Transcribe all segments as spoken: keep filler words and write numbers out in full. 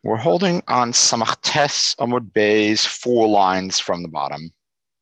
We're holding on Samach Tes Amud Bey's four lines from the bottom.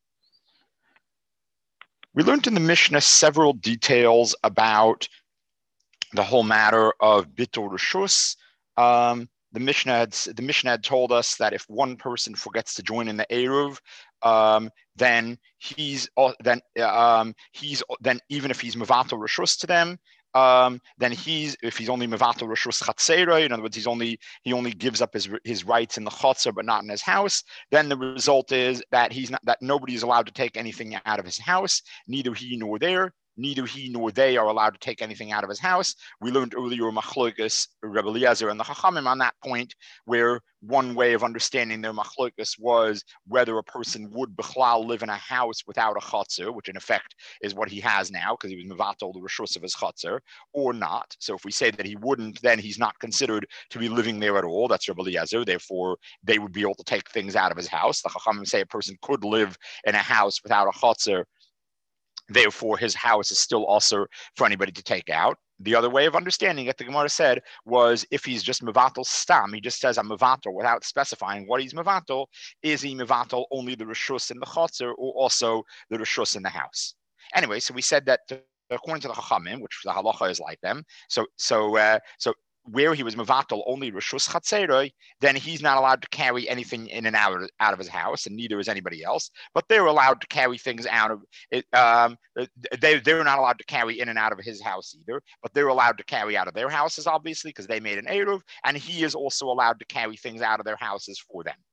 We learned in the Mishnah several details about the whole matter of Bitul Rishus. Um, the Mishnah had, the Mishnah had told us that if one person forgets to join in the Eruv, um, then he's then um, he's then even if he's Mevatel Rishus to them, um, then he's if he's only Mevatel Rishus Chatzera, in other words, he's only he only gives up his his rights in the Chotzer but not in his house. Then the result is that he's not that nobody is allowed to take anything out of his house, neither he nor there. Neither he nor they are allowed to take anything out of his house. We learned earlier Machlokas, Rebbe Eliezer, and the Chachamim on that point, where one way of understanding their Machlokas was whether a person would Bechlal live in a house without a Chotzer, which in effect is what he has now, because he was Mevatel the Rishus of his Chotzer, or not. So if we say that he wouldn't, then he's not considered to be living there at all. That's Rebbe Eliezer. Therefore, they would be able to take things out of his house. The Chachamim say a person could live in a house without a Chotzer. Therefore, his house is still also for anybody to take out. The other way of understanding it, the Gemara said, was if he's just mevatel stam, he just says I'm mevatel without specifying what he's mevatel. Is he mevatel only the rishus in the chotzer or also the rishus in the house? Anyway, so we said that according to the Chachamim, which the halacha is like them, so so uh, so. where he was mevatel only rishus chatzeroi, then he's not allowed to carry anything in and out of, out of his house, and neither is anybody else. But they're allowed to carry things out of it. Um, they they're not allowed to carry in and out of his house either, but they're allowed to carry out of their houses, obviously, because they made an eruv, and he is also allowed to carry things out of their houses for them.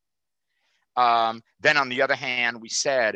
Um, then on the other hand, we said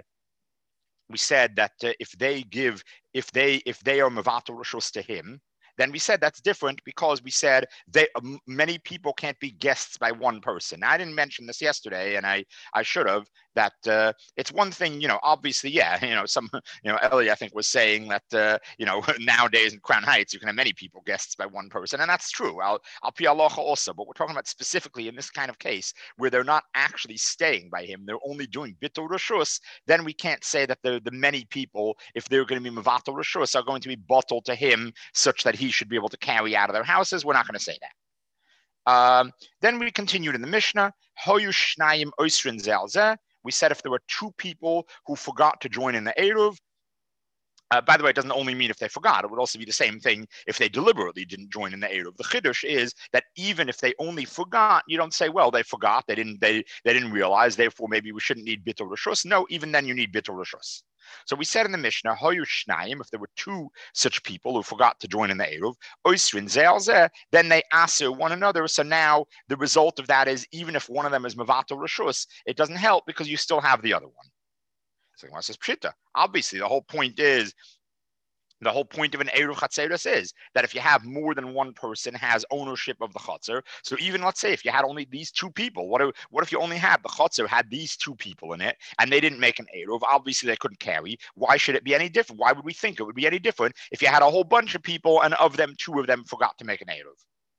we said that uh, if they give if they if they are mevatel rishus to him, then we said that's different because we said they um, many people can't be guests by one person. Now, I didn't mention this yesterday, and I I should have. That uh, it's one thing, you know. Obviously, yeah, you know, some, you know, Ellie, I think, was saying that, uh, you know, nowadays in Crown Heights you can have many people guests by one person, and that's true. I'll I'll pi aloha also, but we're talking about specifically in this kind of case where they're not actually staying by him; they're only doing bitul rishus. Then we can't say that the the many people, if they're going to be mevatel rishus, are going to be bottled to him such that he should be able to carry out of their houses. We're not going to say that. Um, then we continued in the Mishnah. Hoyu shnayim oisrin zelzeh. We said if there were two people who forgot to join in the Eruv, uh, by the way, it doesn't only mean if they forgot. It would also be the same thing if they deliberately didn't join in the Eruv. The Chiddush is that even if they only forgot, you don't say, well, they forgot, they didn't, they, they didn't realize, therefore maybe we shouldn't need Bitul Rishus. No, even then you need Bitul Rishus. So we said in the Mishnah, Hoyu Shnayim, if there were two such people who forgot to join in the Eruv, Oisrin Zealzeh, then they aser one another. So now the result of that is even if one of them is Mevatel Rishus, it doesn't help because you still have the other one. So Gemara says Pshita. Obviously, the whole point is the whole point of an Eruv Chatzeres is that if you have more than one person has ownership of the Chatzer, so even let's say if you had only these two people, what if, what if you only had the Chatzer had these two people in it and they didn't make an Eruv? Obviously, they couldn't carry. Why should it be any different? Why would we think it would be any different if you had a whole bunch of people and of them, two of them forgot to make an Eruv?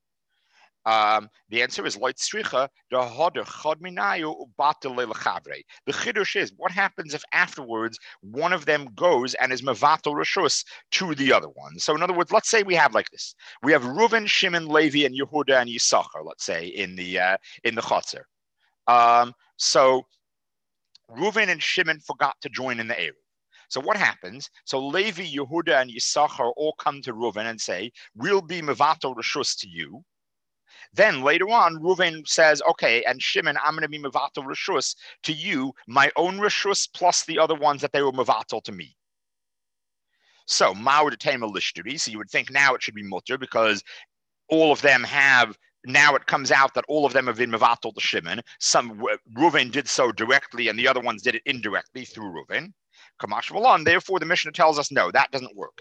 Um, the answer is loit stricha the hoder chod minayu ubatel lechavre. The chiddush is what happens if afterwards one of them goes and is mevatel rishus to the other one. So in other words, let's say we have like this: we have Reuven, Shimon, Levi, and Yehuda and Yisachar. Let's say in the uh, in the chotzer. Um, so Reuven and Shimon forgot to join in the Eruv. So what happens? So Levi, Yehuda, and Yisachar all come to Reuven and say, "We'll be mevatel rishus to you." Then later on, Reuven says, okay, and Shimon, I'm going to be mevatel rishus to you, my own rishus plus the other ones that they were mevatel to me. So, ma'u detema lishturi. So you would think now it should be mutter because all of them have, now it comes out that all of them have been mevatel to Shimon. Some, Reuven did so directly and the other ones did it indirectly through Reuven. Therefore, the Mishnah tells us no, that doesn't work.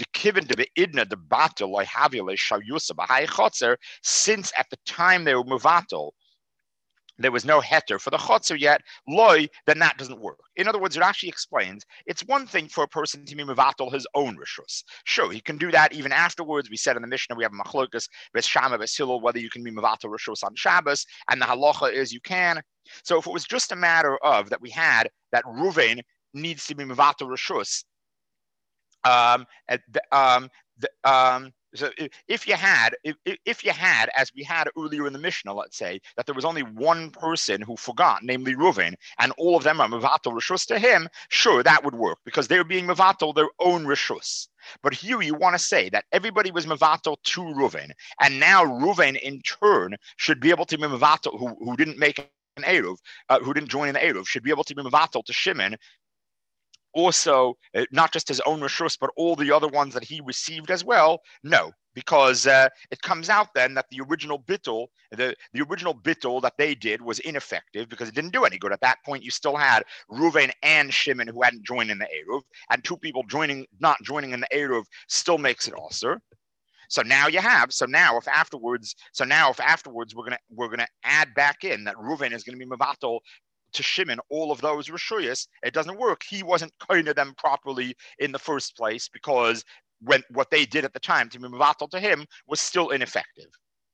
Since at the time they were mevatel, there was no heter for the chotzer yet, loy, then that doesn't work. In other words, it actually explains it's one thing for a person to be mevatel his own rishus. Sure, he can do that even afterwards. We said in the Mishnah we have machlokas bes shama bes hillel whether you can be mevatel rishus on Shabbos, and the halacha is you can. So if it was just a matter of that we had that Reuven needs to be mevatel rishus, um, um, the, um, So if you had, if, if you had, as we had earlier in the Mishnah, let's say, that there was only one person who forgot, namely Reuven, and all of them are Mevatel Rishus to him, sure, that would work, because they're being Mevatel their own Rishus. But here you want to say that everybody was Mevatel to Reuven, and now Reuven in turn should be able to be Mevatel, who, who didn't make an Eruv, uh, who didn't join in the Eruv, should be able to be Mevatel to Shimon, also, uh, not just his own Rishus, but all the other ones that he received as well. No, because uh, it comes out then that the original bittul, the, the original bittul that they did was ineffective because it didn't do any good. At that point, you still had Reuven and Shimon who hadn't joined in the Eruv, and two people joining, not joining in the Eruv still makes it also. So now you have, so now if afterwards, so now if afterwards we're gonna we're gonna add back in that Reuven is gonna be Mevatel to Shimon all of those Rishuyas, it doesn't work. He wasn't kind of them properly in the first place because when what they did at the time to be Mevatel to him was still ineffective.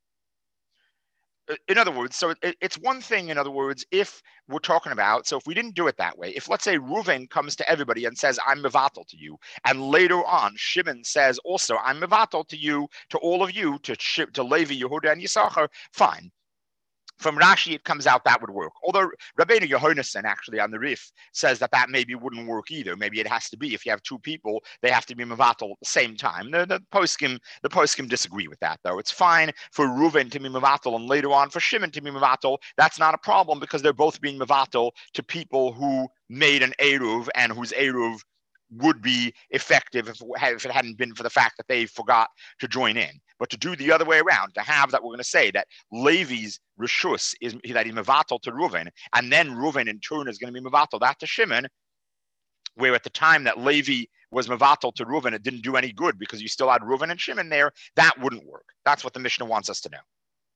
In other words, so it, it's one thing, in other words, if we're talking about, so if we didn't do it that way, if let's say Reuven comes to everybody and says, I'm Mevatel to you, and later on Shimon says also, I'm Mevatel to you, to all of you, to, to Levi, Yehuda, and Yisachar, fine. From Rashi, it comes out that would work. Although Rabbeinu Yohanan actually on the Rif says that that maybe wouldn't work either. Maybe it has to be, if you have two people, they have to be Mevatel at the same time. The, the poskim the poskim disagree with that, though. It's fine for Reuven to be Mevatel and later on for Shimon to be Mevatel. That's not a problem because they're both being Mevatel to people who made an Eruv and whose Eruv would be effective if, if it hadn't been for the fact that they forgot to join in. But to do the other way around, to have that, we're going to say that Levi's Rishus is that he's Mevatel to Reuven, and then Reuven in turn is going to be Mevatel that to Shimon, where at the time that Levi was Mevatel to Reuven, it didn't do any good because you still had Reuven and Shimon there. That wouldn't work. That's what the Mishnah wants us to know.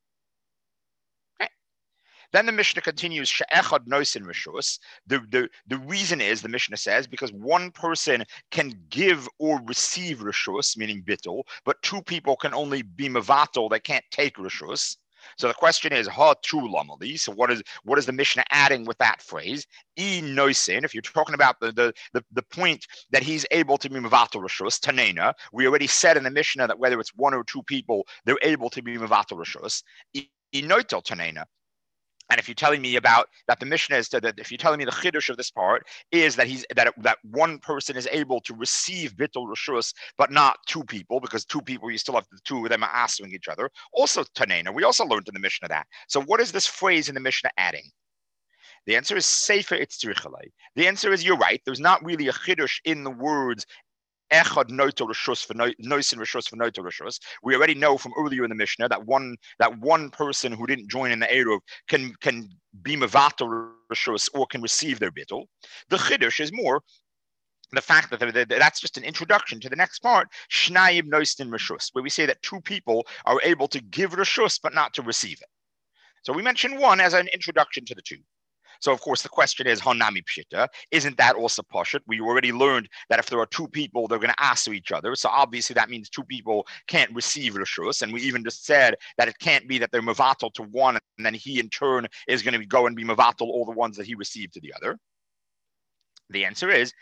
Then the Mishnah continues, She'echad noisin rishus. The, the, the reason is, the Mishnah says, because one person can give or receive rishus, meaning bittul, but two people can only be mevatel, they can't take rishus. So the question is, ha tu lamali. So what is what is the Mishnah adding with that phrase? E noisin, if you're talking about the, the, the, the point that he's able to be mevatel rishus, tanena, we already said in the Mishnah that whether it's one or two people, they're able to be mevatel rishus. E noitel tanena. And if you're telling me about that, the Mishnah is that if you're telling me the chiddush of this part is that he's that that one person is able to receive bittul rishus, but not two people, because two people you still have the two of them are answering each other. Also tanena, we also learned in the Mishnah that. So what is this phrase in the Mishnah adding? The answer is sefer itzrichalei. The answer is you're right. There's not really a chiddush in the words. Echad noto rishus for noisin rishus for noto rishus. We already know from earlier in the Mishnah that one that one person who didn't join in the Eruv can can be mevatel rishus or can receive their bittul. The chiddush is more the fact that that's just an introduction to the next part, shnayim noisin rishus, where we say that two people are able to give rishus but not to receive it. So we mentioned one as an introduction to the two. So, of course, the question is, Hanami Pshita, isn't that also Pashut? We already learned that if there are two people, they're going to ask each other. So, obviously, that means two people can't receive Rishus. And we even just said that it can't be that they're Mavatal to one, and then he, in turn, is going to go and be Mavatal all the ones that he received to the other. The answer is,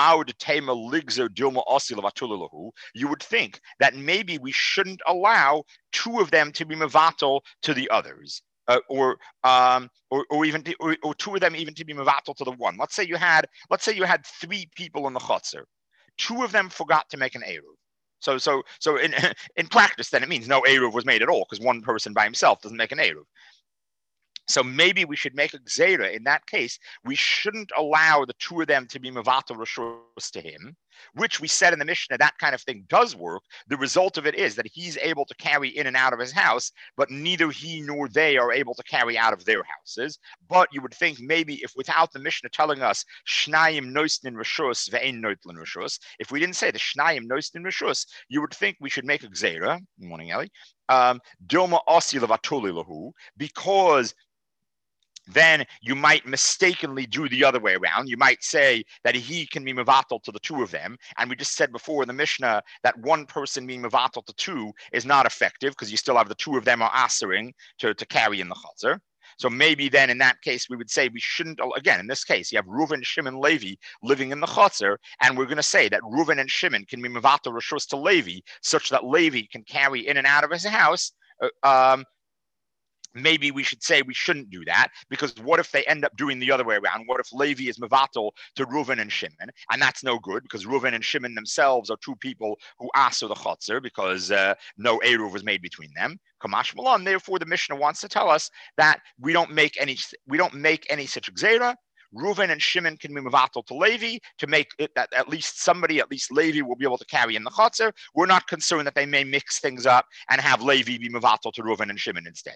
you would think that maybe we shouldn't allow two of them to be Mavatal to the others. Uh, or, um, or or even to, or, or two of them even to be mevatel to the one. Let's say you had let's say you had three people in the chutzner. Two of them forgot to make an eruv. So so so in in practice, then it means no eruv was made at all because one person by himself doesn't make an eruv. So maybe we should make a gzeira. In that case, we shouldn't allow the two of them to be mevatel rishus to him, which we said in the Mishnah that kind of thing does work. The result of it is that he's able to carry in and out of his house, but neither he nor they are able to carry out of their houses. But you would think maybe if without the Mishnah telling us shnayim noisnin rishus ve'ein noitlin rishus, if we didn't say the shnayim noisnin rishus, you would think we should make a gzeira. Good morning, Ellie. Um, Dilma asi levatuli lahu, because then you might mistakenly do the other way around. You might say that he can be mevatel to the two of them. And we just said before in the Mishnah that one person being mevatel to two is not effective because you still have the two of them are answering to, to carry in the chazer. So maybe then in that case, we would say we shouldn't, again, in this case, you have Reuven, Shimon, Levi living in the Chotzer, and we're going to say that Reuven and Shimon can be Mevatel Rishus to Levi, such that Levi can carry in and out of his house. Um, maybe we should say we shouldn't do that, because what if they end up doing the other way around? What if Levi is Mevatel to Reuven and Shimon? And that's no good, because Reuven and Shimon themselves are two people who aso the Chotzer, because uh, no Eruv was made between them. Kamash Malon. Therefore, the Mishnah wants to tell us that we don't make any we don't make any such Gzeira. Reuven and Shimon can be Mevatel to Levi to make it that at least somebody, at least Levi, will be able to carry in the Chotzer. We're not concerned that they may mix things up and have Levi be Mevatel to Reuven and Shimon instead.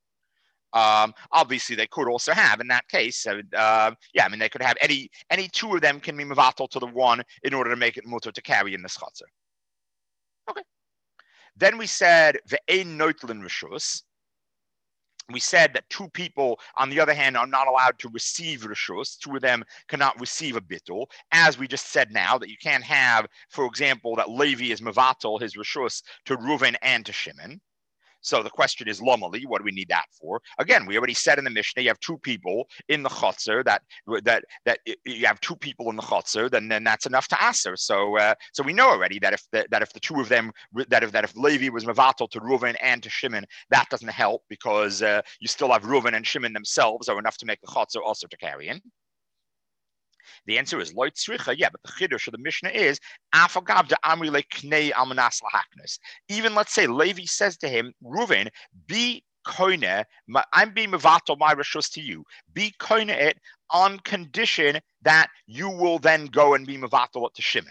Um, obviously, they could also have, in that case, uh, uh, yeah, I mean, they could have any any two of them can be Mevatel to the one in order to make it mutter to carry in the Chotzer. Okay. Then we said ve'ein noitlin rishus. We said that two people, on the other hand, are not allowed to receive rishus. Two of them cannot receive a bittul, as we just said now, that you can't have, for example, that Levi is mevatel his rishus to Reuven and to Shimon. So the question is, Lomali, what do we need that for? Again, we already said in the Mishnah, you have two people in the Chotzer, that that that you have two people in the Chotzer, then then that's enough to answer. So uh, so we know already that if the, that if the two of them, that if that if Levi was Mevatel to Reuven and to Shimon, that doesn't help, because uh, you still have Reuven and Shimon themselves are enough to make the Chotzer also to carry in. The answer is loy tzricha, yeah, but the chiddush of the Mishnah is afagav de amri leknei almanas lahaknes. Even let's say Levi says to him, Reuven, be koine, I'm being mevatel my rishus to you. Be koine it on condition that you will then go and be mevatel it to Shimon.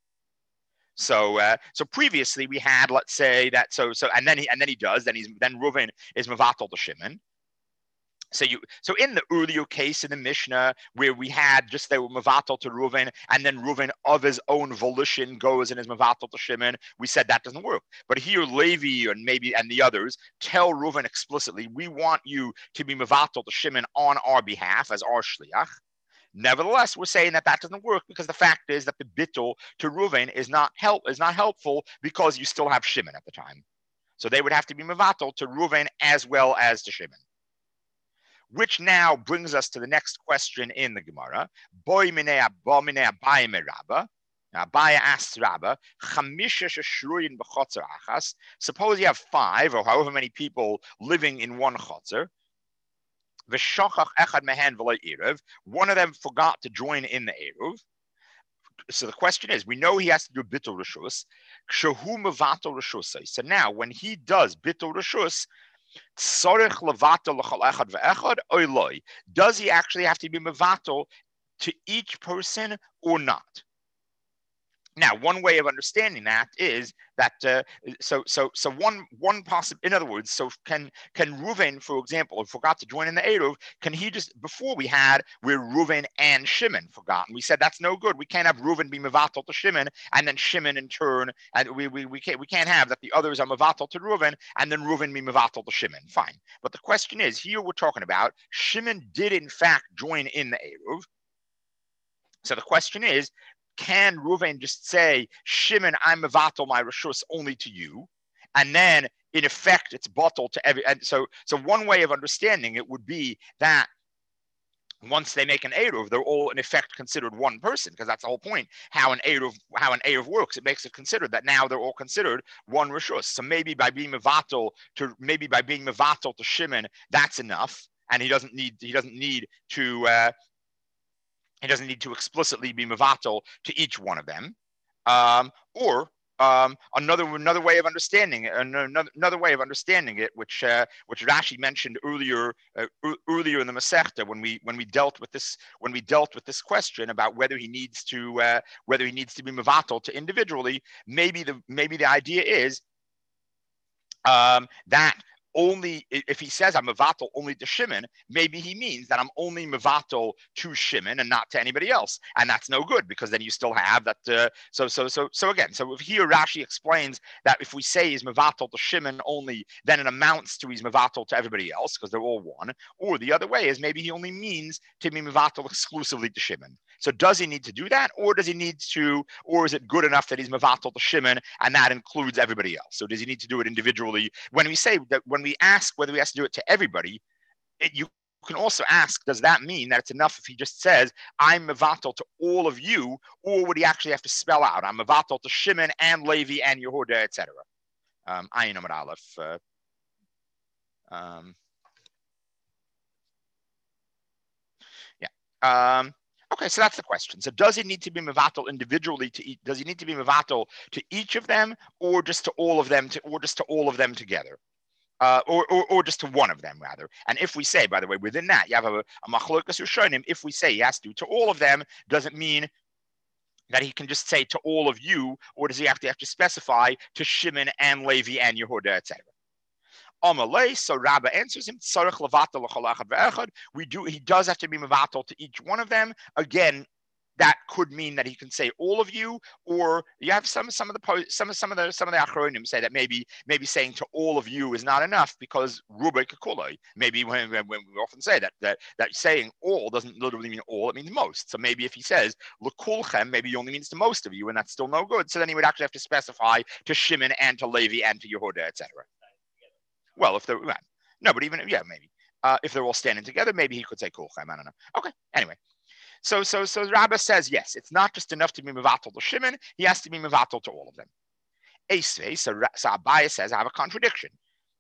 So, uh, so previously we had, let's say that, so, so, and then he, and then he does, then he's, then Reuven is mevatel to Shimon. So you, so in the earlier case in the Mishnah where we had just they were mevatel to Reuven, and then Reuven of his own volition goes and is mevatel to Shimon, we said that doesn't work. But here Levi and maybe and the others tell Reuven explicitly, we want you to be mevatel to Shimon on our behalf as our shliach. Nevertheless, we're saying that that doesn't work, because the fact is that the bittul to Reuven is not help is not helpful, because you still have Shimon at the time. So they would have to be mevatel to Reuven as well as to Shimon. Which now brings us to the next question in the Gemara. Boy minei Abaye merabba. Abaye asks Rabba, chamisha sheshruyin b'chotzer achas. Suppose you have five or however many people living in one chotzer. V'shachach echad mehen v'lo eruv. One of them forgot to join in the eruv. So the question is, we know he has to do bittul rishus. Kshehu mevatel rishusay. So now, when he does bittul rishus, does he actually have to be mevatel to each person or not? Now, one way of understanding that is that uh, so so so one one possible. In other words, so can can Reuven, for example, who forgot to join in the eruv, can he just before we had where Reuven and Shimon forgot, and we said that's no good. We can't have Reuven be mevatel to Shimon and then Shimon in turn, and we we we can't we can't have that the others are mevatel to Reuven and then Reuven be mevatel to Shimon. Fine, but the question is here we're talking about Shimon did in fact join in the eruv. So the question is, can Reuven just say, Shimon, I'm mevatel my rishus only to you, and then in effect it's bottled to every. And so, so one way of understanding it would be that once they make an eruv, they're all in effect considered one person, because that's the whole point. How an eruv, how an eruv works, it makes it considered that now they're all considered one rishus. So maybe by being mevatel to maybe by being mevatel to Shimon, that's enough, and he doesn't need he doesn't need to. Uh, He doesn't need to explicitly be mevatel to each one of them, um, or um, another another way of understanding it, another, another way of understanding it, which uh, which Rashi mentioned earlier uh, earlier in the Masechta when we when we dealt with this when we dealt with this question about whether he needs to uh, whether he needs to be mevatel to individually. Maybe the maybe the idea is um, that. Only if he says I'm mevatel only to Shimon, maybe he means that I'm only mevatel to Shimon and not to anybody else, and that's no good, because then you still have that. Uh, so so so so again, so if here Rashi explains that if we say he's mevatel to Shimon only, then it amounts to he's mevatel to everybody else because they're all one. Or the other way is maybe he only means to be mevatel exclusively to Shimon. So does he need to do that, or does he need to, or is it good enough that he's mevatel to Shimon and that includes everybody else? So does he need to do it individually? When we say that, when we ask whether he has to do it to everybody, it, you can also ask, does that mean that it's enough if he just says, I'm mevatel to all of you, or would he actually have to spell out, I'm mevatel to Shimon and Levi and Yehuda, et cetera? Um, Ayin Amud Aleph. Uh, um, yeah. Um, okay, so that's the question. So does he need to be mevatel individually to each? Does he need to be mevatel to each of them, or just to all of them, to, or just to all of them together? Uh, or, or, or just to one of them, rather. And if we say, by the way, within that, you have a, a machlokas rishonim, if we say he has to to all of them, doesn't mean that he can just say to all of you, or does he have to have to specify to Shimon and Levi and Yehuda, et cetera? Amalei, so Rabbah answers him, we do, he does have to be mevatel to each one of them. Again, that could mean that he can say all of you, or you have some some of the some of some of the some of the achronim say that maybe maybe saying to all of you is not enough because ruba kakuloi. Maybe when, when we often say that that that saying all doesn't literally mean all; it means most. So maybe if he says lekulchem, maybe he only means to most of you, and that's still no good. So then he would actually have to specify to Shimon and to Levi and to Yehuda, et cetera. Well, if they're no, but even yeah, maybe uh, if they're all standing together, maybe he could say kulchem. I don't know. Okay, anyway. So, so, so Rabbah says, yes, it's not just enough to be mevatel to Shimon, he has to be mevatel to all of them. Esvei, so, so Abaye says, I have a contradiction.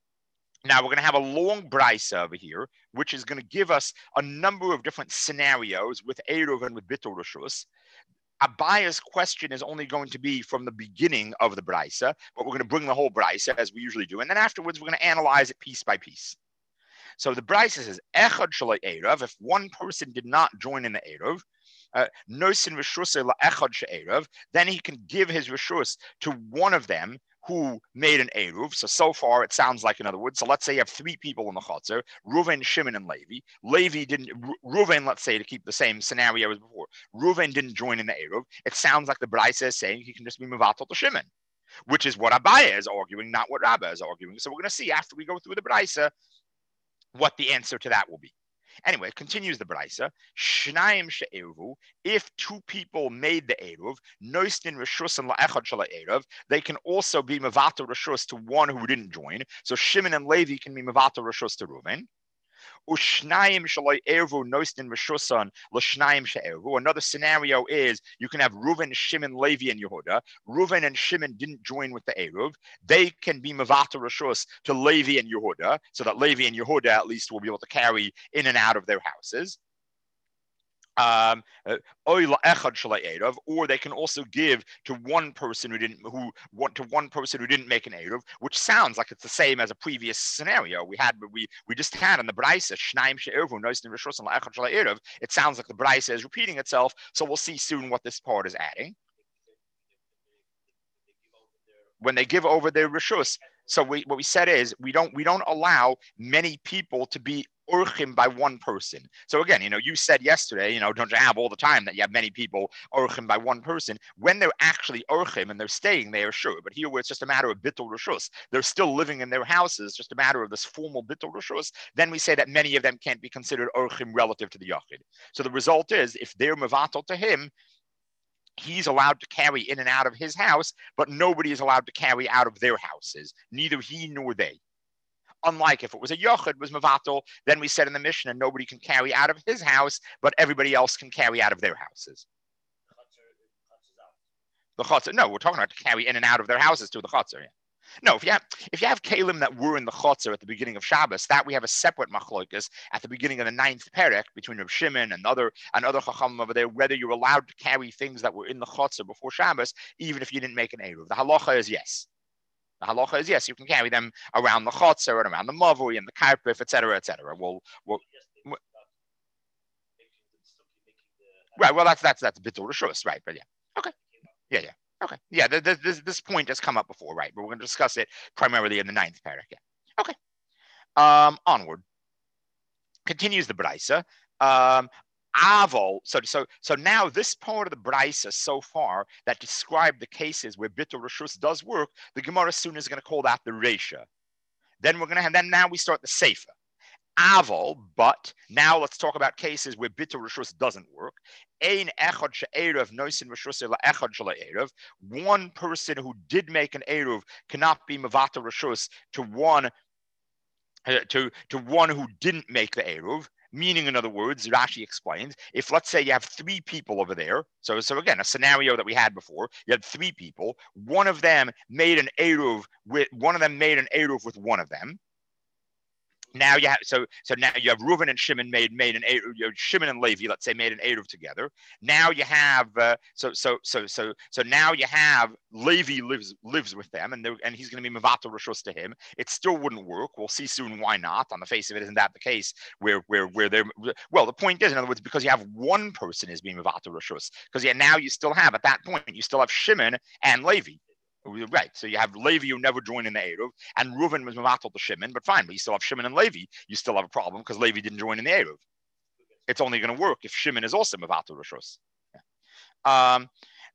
Now, we're going to have a long brisa over here, which is going to give us a number of different scenarios with Eruv and with Bitul Rishus. Abaye's question is only going to be from the beginning of the brisa, but we're going to bring the whole brisa, as we usually do, and then afterwards, we're going to analyze it piece by piece. So the brisa says, Echad shalai Eruv, if one person did not join in the Eruv, Nosin Rishus la Echad she'Eruv, then he can give his Rishus to one of them who made an Eruv. So, so far it sounds like, in other words, so let's say you have three people in the Chotzer, Reuven, Shimon, and Levi. Levi didn't, Reuven, let's say, to keep the same scenario as before, Reuven didn't join in the Eruv. It sounds like the brisa is saying he can just be mevatel to Shimon, which is what Abaye is arguing, not what Rabbah is arguing. So we're going to see after we go through the brisa what the answer to that will be. Anyway, continues the brisa. Shnayim she'eruvu. If two people made the eruv, noistin reshus and la'echad shala eruv, they can also be mevatel reshus to one who didn't join. So Shimon and Levi can be mevatel reshus to Reuven. Ushnayim shaloi eruvu noistin reshusan l'shnayim she'eruvu. Another scenario is you can have Reuven, Shimon, Levi, and Yehuda. Reuven and Shimon didn't join with the eruv. They can be mevatel reshus to Levi and Yehuda, so that Levi and Yehuda at least will be able to carry in and out of their houses. Um, or they can also give to one person who didn't, who want to one person who didn't make an eruv, which sounds like it's the same as a previous scenario we had. We we just had on the brisa shnaim she'eruvu noistin reshus and la'echad shala eruv. It sounds like the brisa is repeating itself. So we'll see soon what this part is adding. When they give over their reshus, so we, what we said is we don't we don't allow many people to be orchim by one person. So again, you know, you said yesterday, you know, don't you have all the time that you have many people orchim by one person? When they're actually orchim and they're staying there, sure. But here, where it's just a matter of bitul reshus, they're still living in their houses, just a matter of this formal bitul reshus. Then we say that many of them can't be considered orchim relative to the yachid. So the result is, if they're mevatel to him, he's allowed to carry in and out of his house, but nobody is allowed to carry out of their houses, neither he nor they. Unlike if it was a yochid, was mevatel, then we said in the Mishnah, nobody can carry out of his house, but everybody else can carry out of their houses. The chotzer, no, we're talking about to carry in and out of their houses to the chotzer. Yeah. No, if you have if you have kalim that were in the chotzer at the beginning of Shabbos, that we have a separate machlokas at the beginning of the ninth perek between Reb Shimon and other and other chachamim over there, whether you're allowed to carry things that were in the chotzer before Shabbos, even if you didn't make an eruv. The halacha is yes. The halacha is yes, you can carry them around the chotzer and around the mavui and the karpif, et cetera, et cetera. We'll, we'll, we'll, right. Well, that's that's that's bitul reshus, right? But yeah, okay, yeah, yeah. Okay. Yeah, this, this point has come up before, right? But we're going to discuss it primarily in the ninth paragraph. Yeah. Okay. Um, onward. Continues the brisa. Um, Avol. So, so, so now this part of the brisa so far that described the cases where bitul reshus does work, the Gemara soon is going to call that the reisha. Then we're going to have. Then now we start the seifa. Avol, but now let's talk about cases where bitul reshus doesn't work. Ein echad she'eruv noisin reshus ela echad shela eruv. One person who did make an eruv cannot be mevatel reshus to one uh, to, to one who didn't make the Eruv. Meaning, in other words, Rashi explains, if let's say you have three people over there, so so again, a scenario that we had before, you had three people, one of them made an Eruv with, one of them made an Eruv with one of them. Now you have so so now you have Reuven and Shimon made made an you know, Shimon and Levi, let's say, made an Eruv together. Now you have uh, so so so so so now you have Levi lives lives with them, and and he's going to be Mavato Rishus to him. It still wouldn't work. We'll see soon why not. On the face of it, isn't that the case? Where where where they're well, the point is, in other words, because you have one person is being Mavato Rishus, because yeah, now you still have at that point you still have Shimon and Levi. Right, so you have Levi who never joined in the Eruv, and Reuven was Mavatal to Shimon, but fine, but you still have Shimon and Levi. You still have a problem because Levi didn't join in the Eruv. It's only going to work if Shimon is also Mavatal Rishus. Um,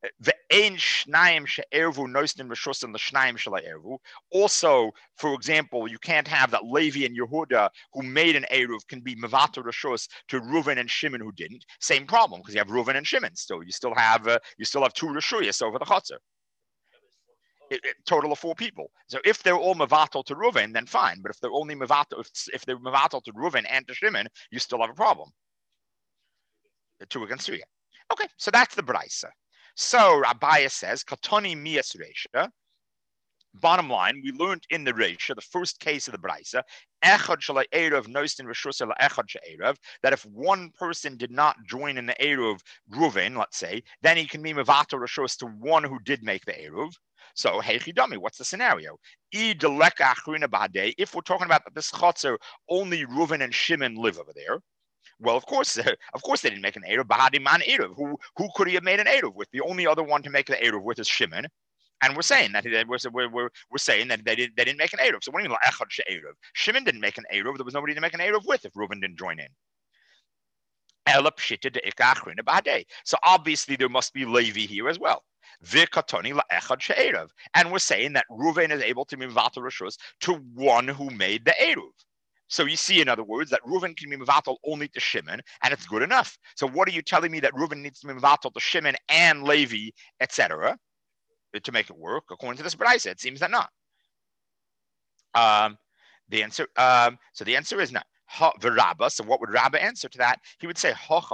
also, for example, you can't have that Levi and Yehuda who made an Eruv can be Mavato Rishus to Reuven and Shimon who didn't. Same problem because you have Reuven and Shimon still. You still have uh, you still have two Rishuyas over the Chotzer. It, it, total of four people. So if they're all Mavatal to Reuven, then fine. But if they're only Mavatal, if, if they're Mavatal to Reuven and to Shimon, you still have a problem. The two against three. Okay, so that's the Braisa. So Rabbiya says, Katoni Mias Reisha. Bottom line, we learned in the Reisha, the first case of the Braisa, Echad Shalai Erev Noistin Rishus Echad She'erev, that if one person did not join in the Erev Reuven, let's say, then he can be Mavatal Rishus to one who did make the Erev. So, hey, Chidami, what's the scenario? If we're talking about this chotzer, only Reuven and Shimon live over there. Well, of course, uh, of course, they didn't make an Eruv. Bahadi man Eruv. Who who could he have made an Eruv with? The only other one to make the Eruv with is Shimon, and we're saying that we're we're, we're saying that they didn't they didn't make an Eruv. So what do you mean Echad She'eruv? Shimon didn't make an Eruv. There was nobody to make an Eruv with if Reuven didn't join in. So obviously there must be Levi here as well. And we're saying that Reuven is able to be Mavatal Rishus to one who made the Eruv. So you see, in other words, that Reuven can be Mavatal only to Shimon, and it's good enough. So what are you telling me that Reuven needs to be Mavatal to Shimon and Levi, et cetera, to make it work? According to this Braisa, it seems that not. Um, the answer, um, so the answer is not. Ha, Rabba, so what would Rabba answer to that? He would say,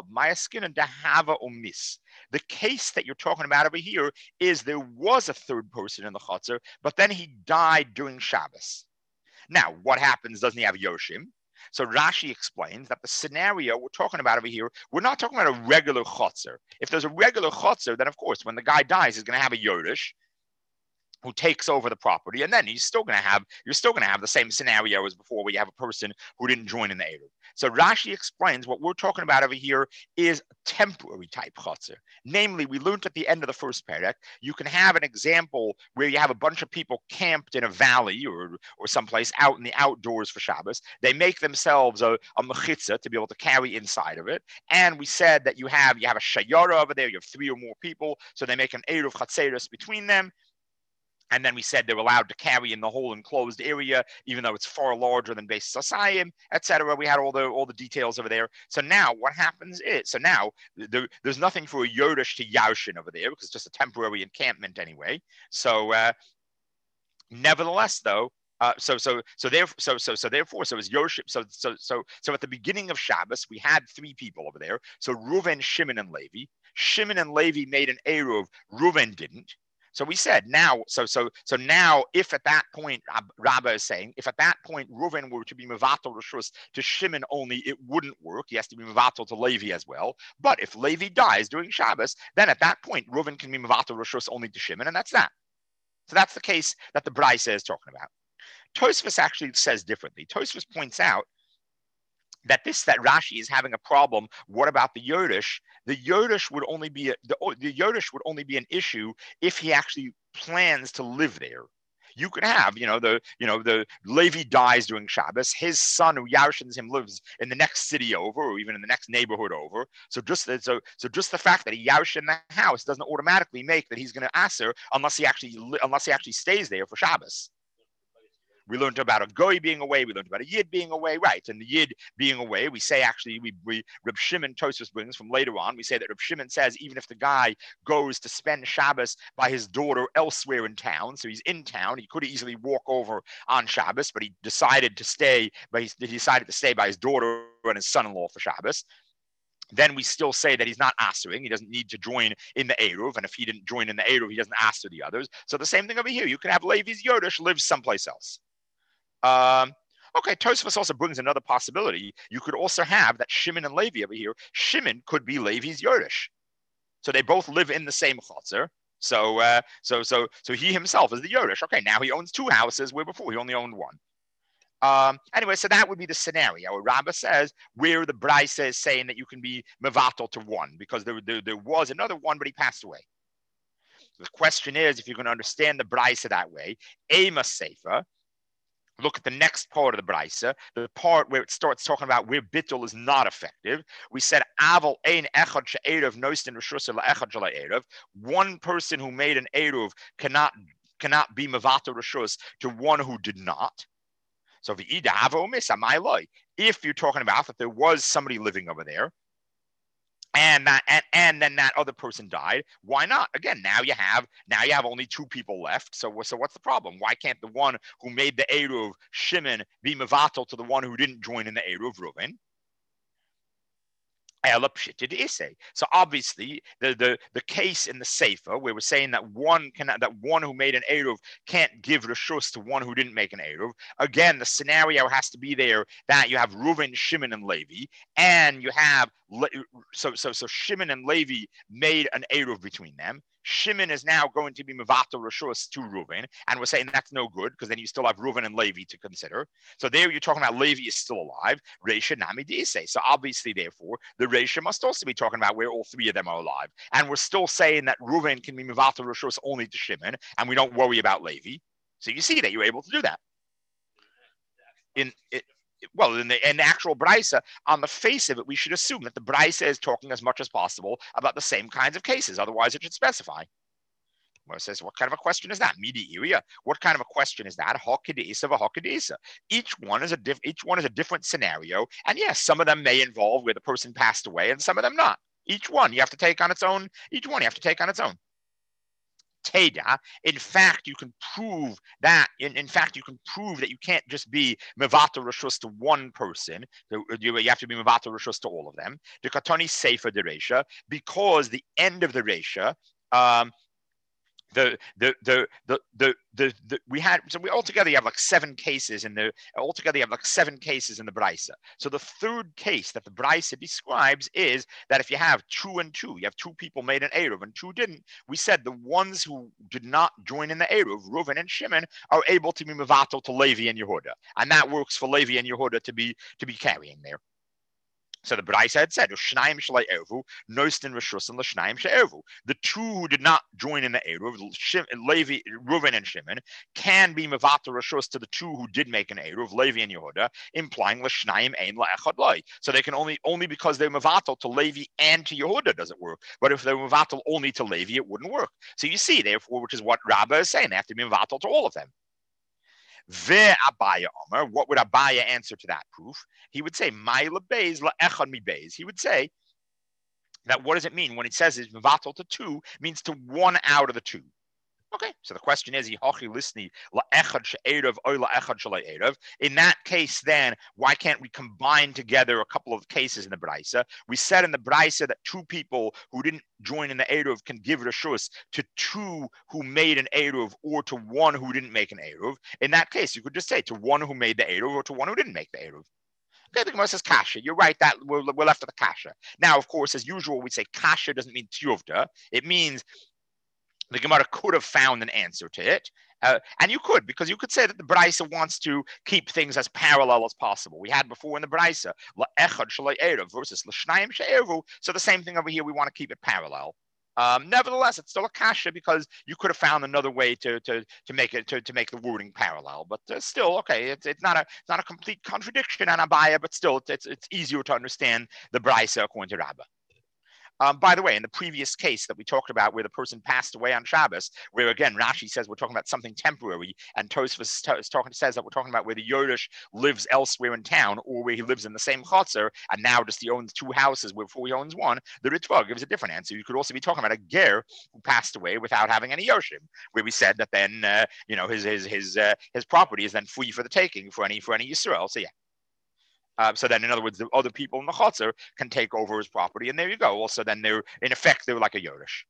the case that you're talking about over here is there was a third person in the Chotzer, but then he died during Shabbos. Now, what happens? Doesn't he have Yoshim? So Rashi explains that the scenario we're talking about over here, we're not talking about a regular Chotzer. If there's a regular Chotzer, then of course, when the guy dies, he's going to have a Yorush who takes over the property, and then he's still going to have, you're still going to have the same scenario as before, where you have a person who didn't join in the Eruv. So Rashi explains what we're talking about over here is a temporary type chotzer. Namely, we learned at the end of the first parak, you can have an example where you have a bunch of people camped in a valley or or someplace out in the outdoors for Shabbos. They make themselves a, a mechitza to be able to carry inside of it. And we said that you have you have a shayara over there, you have three or more people, so they make an Eruv chatzeris between them. And then we said they're allowed to carry in the whole enclosed area, even though it's far larger than Beis Sasayim, et cetera. We had all the all the details over there. So now what happens is, so now there, there's nothing for a Yorush to Yaushin over there because it's just a temporary encampment anyway. So uh, nevertheless, though, uh, so so so therefore so so so therefore so is Yoshim. So so so so at the beginning of Shabbos, we had three people over there. So Reuven, Shimon, and Levi. Shimon and Levi made an Eruv. Reuven didn't. So we said now, so so so now, if at that point, Rabba is saying, if at that point Reuven were to be Mevatel Rishus to Shimon only, it wouldn't work. He has to be Mevatel to Levi as well. But if Levi dies during Shabbos, then at that point Reuven can be Mevatel Rishus only to Shimon, and that's that. So that's the case that the Braisa is talking about. Tosfos actually says differently. Tosfos points out that this that Rashi is having a problem. What about the Yorush? The Yorush would only be a, the, the Yorush would only be an issue if he actually plans to live there. You could have, you know, the you know the Levi dies during Shabbos. His son who Yarushins him lives in the next city over, or even in the next neighborhood over. So just so so just the fact that he Yarush in the house doesn't automatically make that he's going to aser unless he actually unless he actually stays there for Shabbos. We learned about a goy being away. We learned about a yid being away, right? And the yid being away, we say actually, we, we Reb Shimon Tosfos brings from later on. We say that Reb Shimon says even if the guy goes to spend Shabbos by his daughter elsewhere in town, so he's in town, he could easily walk over on Shabbos, but he decided to stay. But he decided to stay by his daughter and his son-in-law for Shabbos. Then we still say that he's not asering. He doesn't need to join in the Eruv. And if he didn't join in the Eruv, he doesn't aser the others. So the same thing over here. You can have Levi's Yodesh live someplace else. Um, okay, Tosfos also brings another possibility. You could also have that Shimon and Levi over here. Shimon could be Levi's Yodesh. So they both live in the same chotzer. So, uh, so, so, so he himself is the Yodesh. Okay, now he owns two houses where before he only owned one. Um, anyway, so that would be the scenario. Rabbah says where the Braisa is saying that you can be mevatel to one because there, there, there was another one, but he passed away. The question is, if you're going to understand the Braisa that way, Ema Sefer, look at the next part of the Braisa, the part where it starts talking about where bittul is not effective. We said Aval ein echad she'erev noistin reshus la'echad she'erev. One person who made an eruv cannot cannot be mevatel reshus to one who did not. So if you're talking about that there was somebody living over there, and that and, and then that other person died, why not? Again, now you have now you have only two people left. So so what's the problem? Why can't the one who made the Eruv, Shimon, be mevatel to the one who didn't join in the Eruv, Reuven? So obviously, the, the, the case in the Sefer where we're saying that one cannot, that one who made an Eruv can't give Reshus to one who didn't make an Eruv. Again, the scenario has to be there that you have Reuven, Shimon, and Levi, and you have so so so Shimon and Levi made an Eruv between them. Shimon is now going to be mevatel reshus to Reuven, and we're saying that's no good because then you still have Reuven and Levi to consider. So there you're talking about Levi is still alive. Reisha nami diisei. So obviously, therefore, the Reisha must also be talking about where all three of them are alive, and we're still saying that Reuven can be mevatel reshus only to Shimon, and we don't worry about Levi. So you see that you're able to do that. In it. Well, in the, in the actual Braisa, on the face of it, we should assume that the Braisa is talking as much as possible about the same kinds of cases. Otherwise, it should specify. Well, it says, what kind of a question is that? Midi area. What kind of a question is that? Hakidisa of a hakidisa. Each one is a diff, each one is a different scenario, and yes, some of them may involve where the person passed away, and some of them not. Each one you have to take on its own. Each one you have to take on its own. Teda, in fact, you can prove that. In, in fact, you can prove that you can't just be mevatel reshus to one person. You, you have to be mevatel reshus to all of them. The katani sefer de reisha, because the end of the reisha, um, the the the the the the, the we had so we altogether you have like seven cases in the altogether you have like seven cases in the Braisa. So the third case that the Braisa describes is that if you have two and two, you have two people made an Eruv and two didn't. We said the ones who did not join in the Eruv, Reuven and Shimon, are able to be mevatel to Levi and Yehuda, and that works for Levi and Yehuda to be to be carrying there. So the Braisa had said, the two who did not join in the Eruv, Levi, Reuven and Shimon, can be mevatel reshus to the two who did make an Eruv, Levi and Yehuda, implying l'shnayim ein la'echad loy. So they can only only because they're mevatel to Levi and to Yehuda does it work. But if they're mevatel only to Levi, it wouldn't work. So you see, therefore, which is what Rabbah is saying, they have to be mevatel to all of them. Ve Abaya Omer, what would Abaya answer to that proof? He would say, Ma'ila beis la'echad mi beis. He would say that what does it mean when it says it's mevatel to two means to one out of the two. Okay, so the question is, in that case, then, why can't we combine together a couple of cases in the Braisa? We said in the Braisa that two people who didn't join in the Eruv can give reshus to two who made an Eruv or to one who didn't make an Eruv. In that case, you could just say to one who made the Eruv or to one who didn't make the Eruv. Okay, the Gemara says kasha. You're right that we're, we're left with the kasha. Now, of course, as usual, we say kasha doesn't mean tiyuvda. It means the Gemara could have found an answer to it. Uh, and you could, because you could say that the Braisa wants to keep things as parallel as possible. We had before in the Braisa, la'echad shalei erev versus l'shnayim she'erevu. So the same thing over here, we want to keep it parallel. Um, nevertheless, it's still a kasha because you could have found another way to to to make it to, to make the wording parallel. But uh, still, okay, it's it's not a it's not a complete contradiction on Abaya, but still, it's it's easier to understand the Braisa according to Rabbah. Um, by the way, in the previous case that we talked about where the person passed away on Shabbos, where again, Rashi says we're talking about something temporary, and Tosfos is talking, says that we're talking about where the Yorush lives elsewhere in town, or where he lives in the same chotzer, and now just he owns two houses before he owns one, the Ritva gives a different answer. You could also be talking about a ger who passed away without having any Yoshim, where we said that then, uh, you know, his his his uh, his property is then free for the taking for any for any Yisrael. So yeah. Uh, so then, in other words, the other people in the chotzer can take over his property, and there you go. Also, then they're in effect they're like a Yorush.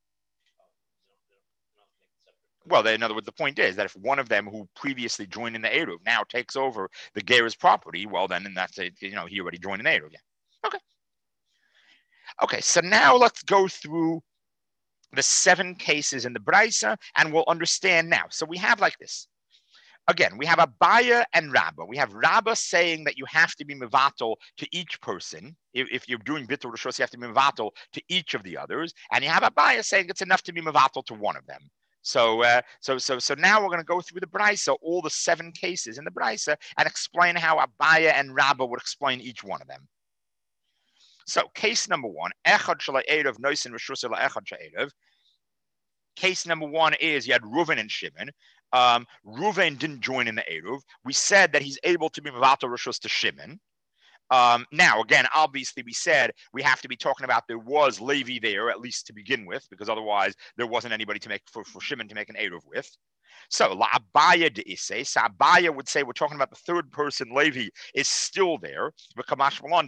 Well, they, in other words, the point is that if one of them who previously joined in the Eruv now takes over the Ger's property, well, then and that's it. You know, he already joined in the Eruv. Yeah. Okay. Okay. So now let's go through the seven cases in the Braisa, and we'll understand now. So we have like this. Again, we have Abaye and Rabba. We have Rabba saying that you have to be mevatel to each person. If, if you're doing bitul rishos, you have to be mevatel to each of the others. And you have Abaye saying it's enough to be mevatel to one of them. So, uh, so, so, so now we're going to go through the Braisa, all the seven cases in the Braisa, and explain how Abaye and Rabba would explain each one of them. So, case number one, Echad Shalai Erev Noisin Rishus Ela Echad Sha'erev. Case number one is you had Reuven and Shimon. Um, Reuven didn't join in the Eruv. We said that he's able to be mevatel rishus to Shimon. Um, now, again, obviously, we said we have to be talking about there was Levi there, at least to begin with, because otherwise there wasn't anybody to make for, for Shimon to make an Eruv with. So, La Abaye de Isse, so Abaye would say we're talking about the third person, Levi, is still there. So the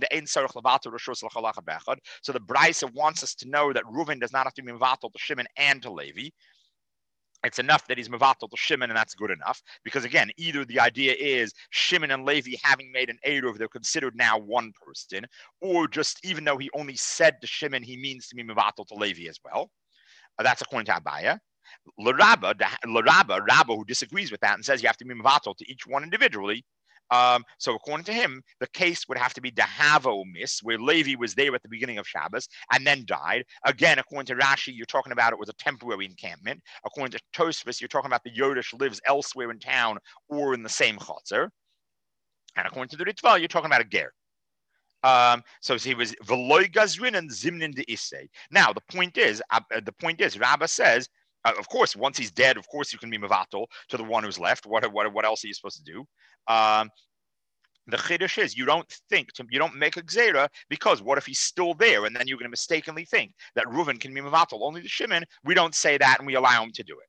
Braisa wants us to know that Reuven does not have to be mevatel to Shimon and to Levi. It's enough that he's mevatel to Shimon, and that's good enough. Because again, either the idea is Shimon and Levi having made an Eruv, they're considered now one person, or just even though he only said to Shimon, he means to be mevatel to Levi as well. Uh, that's according to Abaye. L'Rabba, L'Rabba, Rabba, who disagrees with that and says you have to be mevatel to each one individually. Um, so according to him, the case would have to be Dahavo Miss, where Levi was there at the beginning of Shabbos and then died. Again, according to Rashi, you're talking about it was a temporary encampment. According to Tosfos, you're talking about the Yorush lives elsewhere in town or in the same chotzer. And according to the Ritva, you're talking about a ger. Um, so he was Veloy Gazrin and Zimnin de Isse. Now the point is, uh, the point is, Rabbah says, uh, of course, once he's dead, of course you can be mevatel to the one who's left. What what what else are you supposed to do? Um, the chiddush is you don't think to, you don't make a gzera, because what if he's still there and then you're going to mistakenly think that Reuven can be mevatel only to Shimon? We don't say that and we allow him to do it.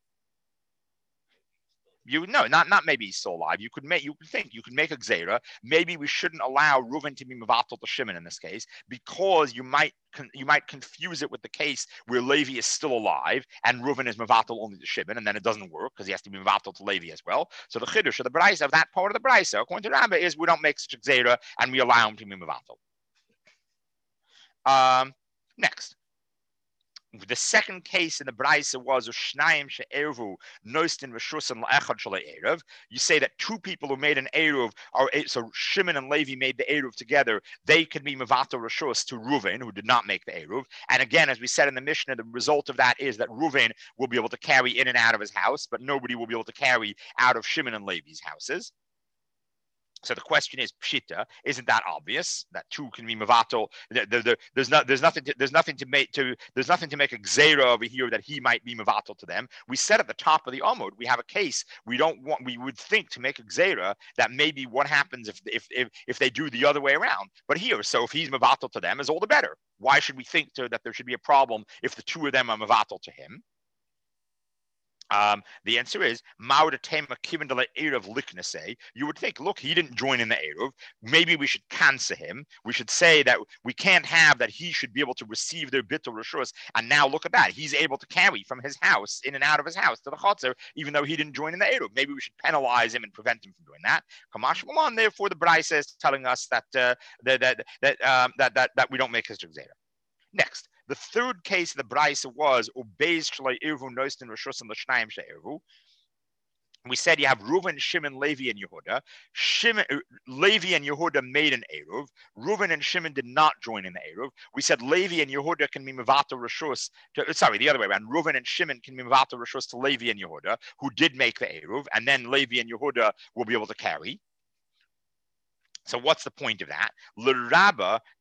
You know, not not maybe he's still alive. You could make you could think you could make a gzera. Maybe we shouldn't allow Reuven to be mevatel to Shimon in this case, because you might you might confuse it with the case where Levi is still alive and Reuven is mevatel only to Shimon, and then it doesn't work because he has to be mevatel to Levi as well. So the chiddush of the Braisa of that part of the Braisa, according to Rabbah, is we don't make such a gzera and we allow him to be mevatel. Um, next. The second case in the Braisa was Ushnayim she'eruv noistin v'shusin la'echad shalei eruv. You say that two people who made an eruv are so Shimon and Levi made the eruv together. They can be mevatel rishus to Reuven, who did not make the eruv. And again, as we said in the Mishnah, the result of that is that Reuven will be able to carry in and out of his house, but nobody will be able to carry out of Shimon and Levi's houses. So the question is, pshita, isn't that obvious that two can be mevatel? There, there, there's not, there's nothing, to, there's nothing to make to, there's nothing to make a gzera over here that he might be mevatel to them. We said at the top of the Amud, we have a case. We don't want, we would think to make a gzera that maybe what happens if if if if they do the other way around. But here, so if he's mevatel to them, is all the better. Why should we think to, that there should be a problem if the two of them are mevatel to him? Um, the answer is you would think, look, he didn't join in the Eruv. Maybe we should cancel him. We should say that we can't have that he should be able to receive their bitul rishus. And now look at that. He's able to carry from his house, in and out of his house to the chotzer, even though he didn't join in the Eruv. Maybe we should penalize him and prevent him from doing that. Kamash Malan, therefore, the Braisa is telling us that, uh, that, that, that, um, that, that, that we don't make his Zera. Next. The third case of the Braisa was Ubeis Shalai Irvu Noistin Rishus and Lashnayim She'irvu. We said you have Reuven, Shimon, Levi, and Yehuda. Shimon, Levi and Yehuda made an Eruv. Reuven and Shimon did not join in the Eruv. We said Levi and Yehuda can be mevatel rishus. To, sorry, the other way around. Reuven and Shimon can be mevatel rishus to Levi and Yehuda, who did make the Eruv, and then Levi and Yehuda will be able to carry. So what's the point of that? L'Rabba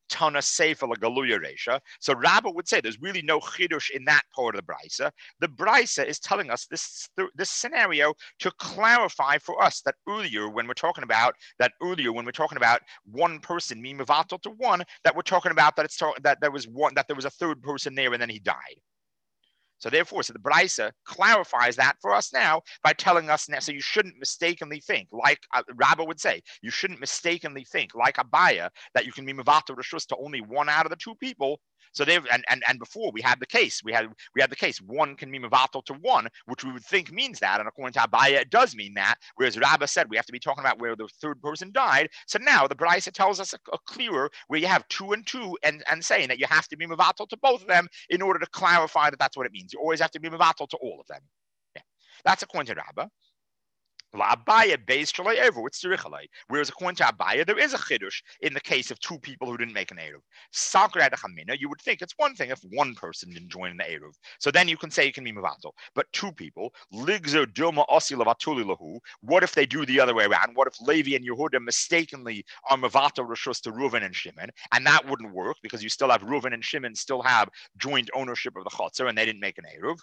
Tana Sefer Galuya Resha. So Rabbah would say there's really no chidush in that part of the Brisa. The Brisa is telling us this, this scenario to clarify for us that earlier when we're talking about that earlier when we're talking about one person mimavato to one, that we're talking about that it's talk, that there was one that there was a third person there and then he died. So therefore, so the Brisa clarifies that for us now by telling us now. So you shouldn't mistakenly think, like uh, Rabbah would say, you shouldn't mistakenly think, like Abaya, that you can be mevato reshus to only one out of the two people. So they've and, and and before we had the case, we had we had the case one can be mevato to one, which we would think means that, and according to Abaya, it does mean that. Whereas Rabbah said we have to be talking about where the third person died. So now the Brisa tells us a, a clearer where you have two and two, and and saying that you have to be mevato to both of them in order to clarify that that's what it means. You always have to be mevato to all of them. Yeah. That's according to Rabbah. Abaya based it's tzirichalei. Whereas according to Abaya, there is a chiddush in the case of two people who didn't make an eruv. Sakra chamina, you would think it's one thing if one person didn't join in the eruv. So then you can say you can be mevatel. But two people, ligzer dilma osi lavatuli lahu. What if they do the other way around? What if Levi and Yehuda mistakenly are mevatel reshus to Reuven and Shimon, and that wouldn't work because you still have Reuven and Shimon still have joint ownership of the chotzer and they didn't make an eruv.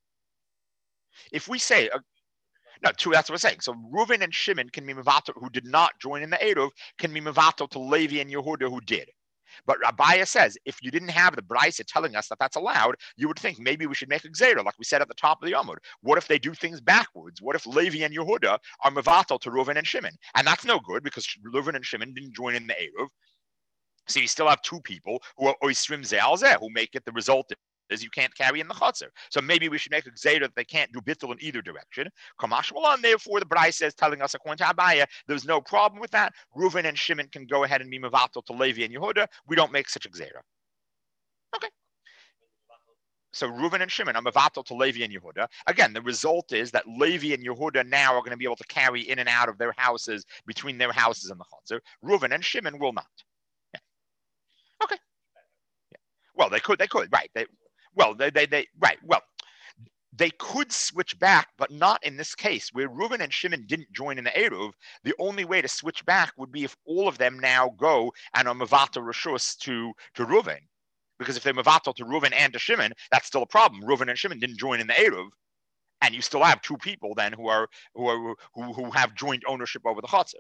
If we say uh, No, two, that's what I'm saying. So Reuven and Shimon can be mevato, who did not join in the Eruv, can be mevato to Levi and Yehuda, who did. But Abaya says, if you didn't have the Brisa telling us that that's allowed, you would think maybe we should make a Gzeira, like we said at the top of the Amud. What if they do things backwards? What if Levi and Yehuda are mevato to Reuven and Shimon? And that's no good because Reuven and Shimon didn't join in the Eruv. So you still have two people who are oisrim ze'al zeh, who make it the result is you can't carry in the chutzner. So maybe we should make a gzeira that they can't do bittul in either direction. Kamash Malan, therefore, the Bryce says, telling us according to Abaya, there's no problem with that. Reuven and Shimon can go ahead and be mevatel to Levi and Yehuda. We don't make such a gzeira. Okay. So Reuven and Shimon are mevatel to Levi and Yehuda. Again, the result is that Levi and Yehuda now are going to be able to carry in and out of their houses, between their houses and the chutzner. Reuven and Shimon will not. Yeah. Okay. Yeah. Well, they could, they could, right. They, Well, they, they, they, right. Well, they could switch back, but not in this case where Reuven and Shimon didn't join in the Eruv. The only way to switch back would be if all of them now go and are mevatel reshus to to Reuven, because if they're mevatel to Reuven and to Shimon, that's still a problem. Reuven and Shimon didn't join in the Eruv, and you still have two people then who are who are who who have joint ownership over the chutzner.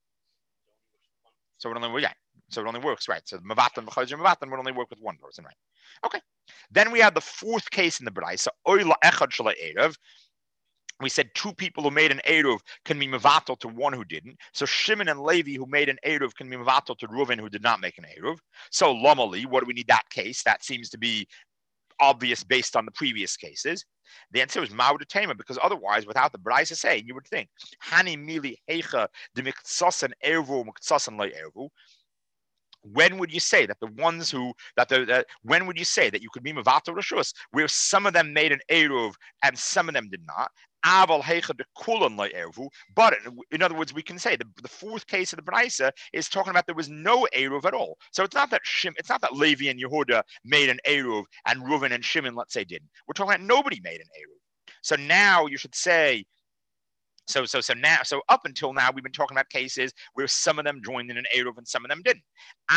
So it only yeah. So it only works, right? So Mavatan, Mechazir, Mavatan would only work with one person, right? Okay. Then we have the fourth case in the B'rai. So Oila Echad Shala Erev. We said two people who made an Eruv can be Mavatal to one who didn't. So Shimon and Levi who made an Eruv can be Mavatal to Reuven who did not make an Eruv. So Lomali, what do we need that case? That seems to be obvious based on the previous cases. The answer is Ma'udatema, because otherwise, without the B'rai saying, you would think Hani Mili Heicha de Miktsasan Eruv Miktsasan Le Eruv. When would you say that the ones who that the that, when would you say that you could be mevatel reshus where some of them made an eruv and some of them did not? Aval heicha de kulan le eruv. But in other words, we can say the, the fourth case of the Braisa is talking about there was no eruv at all. So it's not that Shim, it's not that Levi and Yehuda made an eruv and Reuven and Shimon, let's say, didn't. We're talking about nobody made an eruv. So now you should say. So, so, so now, so up until now, we've been talking about cases where some of them joined in an Eruv and some of them didn't.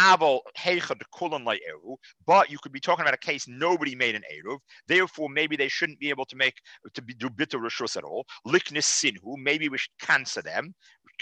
But you could be talking about a case nobody made an Eruv, therefore maybe they shouldn't be able to make to be do bitter reshus at all. Liknis sinhu, maybe we should cancel them.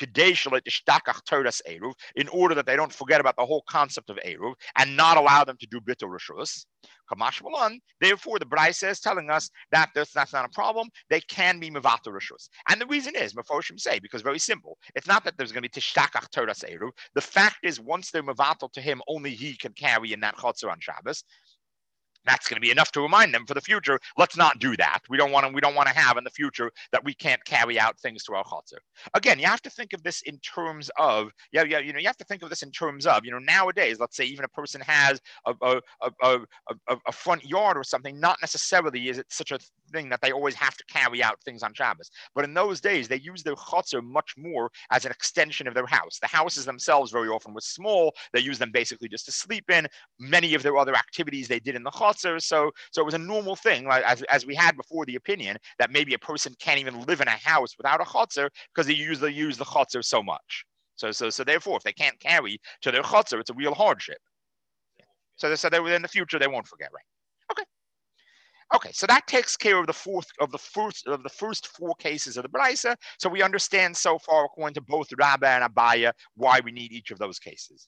In order that they don't forget about the whole concept of Eruv and not allow them to do bitter reshus. Therefore, the B'rai says telling us that that's, that's not a problem. They can be mevatel reshus, and the reason is Mefoshim say because very simple. It's not that there's going to be tishtakach toras eruv. The fact is, once they're mevatel to him, only he can carry in that chotzer on Shabbos. That's going to be enough to remind them for the future. Let's not do that. We don't want to. We don't want to have in the future that we can't carry out things to our chotzer. Again, you have to think of this in terms of yeah, yeah. You know, you have to think of this in terms of you know nowadays. Let's say even a person has a a a, a, a front yard or something. Not necessarily is it such a thing that they always have to carry out things on Shabbos. But in those days, they used their chotzer much more as an extension of their house. The houses themselves very often were small. They used them basically just to sleep in. Many of their other activities they did in the chotzer. So, so it was a normal thing, like as, as we had before the opinion that maybe a person can't even live in a house without a chotzer because they usually use the chotzer so much. So, so, so therefore, if they can't carry to their chotzer, it's a real hardship. So they said that in the future they won't forget, right? Okay. Okay, so that takes care of the fourth of the first of the first four cases of the Braisa. So we understand so far, according to both Rabba and Abaya, why we need each of those cases.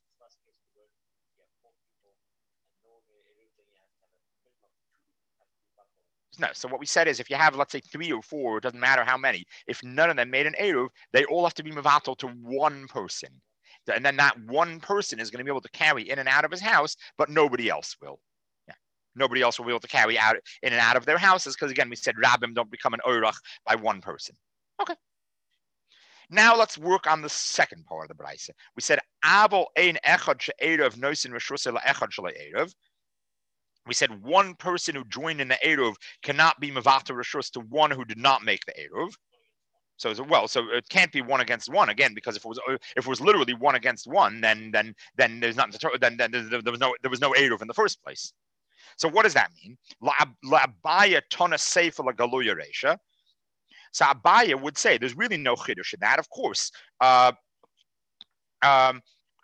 No, so what we said is if you have, let's say, three or four, it doesn't matter how many, if none of them made an Eruv, they all have to be Mavatal to one person. And then that one person is going to be able to carry in and out of his house, but nobody else will. Yeah. Nobody else will be able to carry out in and out of their houses because, again, we said Rabbim don't become an Orach by one person. Okay. Now let's work on the second part of the Braisa. We said Abel ein echad she'eruv noisin reshus ela echad she'eruv. We said one person who joined in the Eruv cannot be Mavata Rishus to one who did not make the Eruv. So, well, so it can't be one against one again, because if it was if it was literally one against one, then then then there's nothing to then then there, there was no there was no Eruv in the first place. So what does that mean? La Abaya tona seifa la galuya reisha. So Abaya would say there's really no chiddush in that. Of course, uh, um.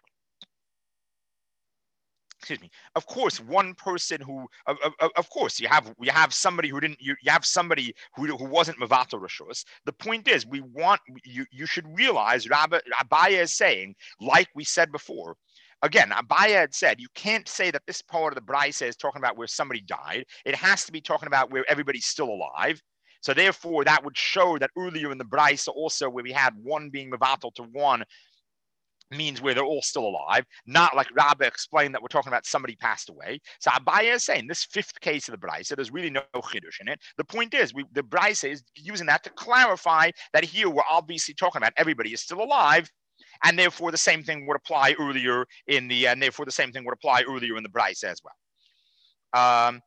Excuse me. Of course, one person who, of, of, of course, you have you have somebody who didn't, you, you have somebody who who wasn't Mavato Rishus. The point is, we want you. You should realize, Rabbi Abaya is saying, like we said before. Again, Abaya had said you can't say that this part of the Braisa is talking about where somebody died. It has to be talking about where everybody's still alive. So therefore, that would show that earlier in the Braisa also, where we had one being Mavato to one, means where they're all still alive, not like Rabbi explained that we're talking about somebody passed away. So Abaya is saying this fifth case of the Braisa, there's really no chiddush in it. The point is, we, the Braisa is using that to clarify that here we're obviously talking about everybody is still alive, and therefore the same thing would apply earlier in the, and therefore the same thing would apply earlier in the Braisa as well. Um,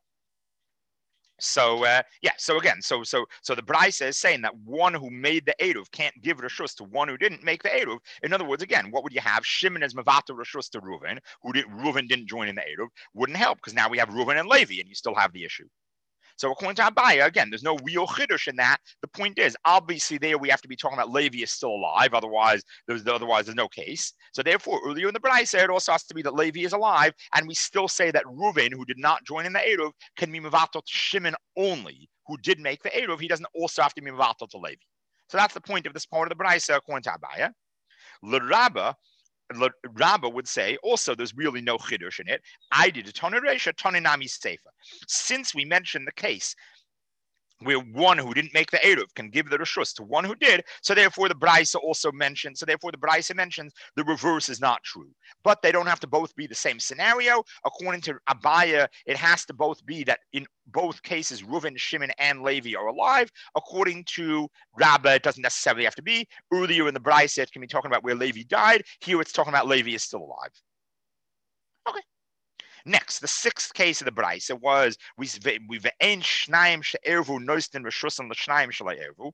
So uh, yeah, so again, so so so the Braisa is saying that one who made the Eruv can't give Rishus to one who didn't make the Eruv. In other words, again, what would you have? Shimon as Mavata Rishus to Reuven, who did Reuven didn't join in the Eruv, wouldn't help because now we have Reuven and Levi, and you still have the issue. So according to Abaya, again, there's no real chiddush in that. The point is, obviously, there we have to be talking about Levi is still alive. Otherwise, there's otherwise there's no case. So therefore, earlier in the Braisa, it also has to be that Levi is alive, and we still say that Reuven, who did not join in the Eruv, can be Mavato to Shimon only, who did make the Eruv. He doesn't also have to be Mavato to Levi. So that's the point of this part of the Braisa, according to Abaya. L'Rabba, Rabba would say also there's really no chiddush in it. I did a tonaresha tonenami sefer. Since we mentioned the case where one who didn't make the Eruv can give the Rishus to one who did, so therefore the Braisa also mentions, so therefore the Braisa mentions the reverse is not true. But they don't have to both be the same scenario. According to Abaya, it has to both be that in both cases, Reuven, Shimon, and Levi are alive. According to Rabba, it doesn't necessarily have to be. Earlier in the Braisa, it can be talking about where Levi died. Here it's talking about Levi is still alive. Okay. Next, the sixth case of the Braisa was we we ve'en shnayim she'ervu noisten reshusam l'shnayim she'ervu.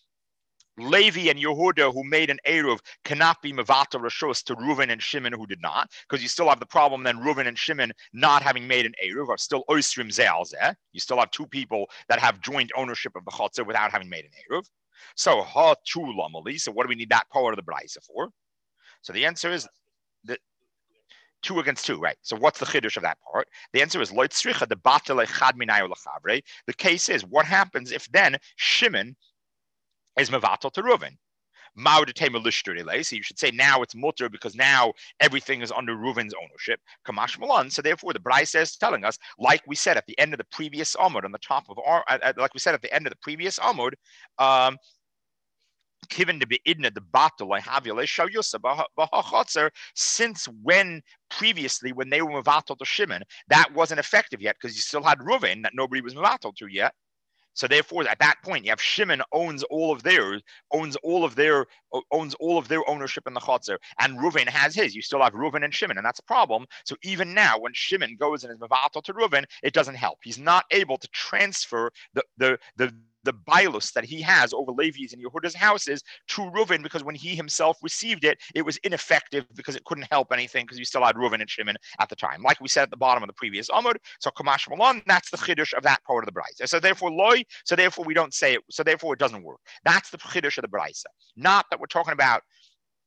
Levi and Yehuda, who made an Eruv, cannot be Mavata Rishus to Reuven and Shimon, who did not, because you still have the problem then Reuven and Shimon not having made an Eruv are still Oisrim Ze'al. You still have two people that have joint ownership of the Chotzer without having made an Eruv. So, ha chulamali. So, what do we need that part of the Braisa for? So, the answer is that two against two, right? So what's the chiddush of that part? The answer is loit tzricha the batel echad minayu lechavre. The case is what happens if then Shimon is mevatel to Reuven. So you should say now it's mutter because now everything is under Reuven's ownership. Kamash Malan. So therefore, the Braisa is telling us, like we said at the end of the previous Amud, on the top of our, like we said at the end of the previous Amud, um, given to be idna the battle like havile show Yosef since when previously when they were mevatel to Shimon that wasn't effective yet because you still had Reuven that nobody was mevatel to yet. So therefore, at that point, you have Shimon owns all of theirs, owns all of their owns all of their ownership in the Chotzer, and Reuven has his. You still have Reuven and Shimon, and that's a problem. So even now, when Shimon goes and is mevatel to Reuven, it doesn't help. He's not able to transfer the the the the bailus that he has over Levi's and Yehuda's houses to Reuven because when he himself received it, it was ineffective because it couldn't help anything because you still had Reuven and Shimon at the time. Like we said at the bottom of the previous Amud, so Kamash Malon, that's the chiddush of that part of the Braisa. So therefore, loy, so therefore we don't say it, so therefore it doesn't work. That's the chiddush of the Braisa. Not that we're talking about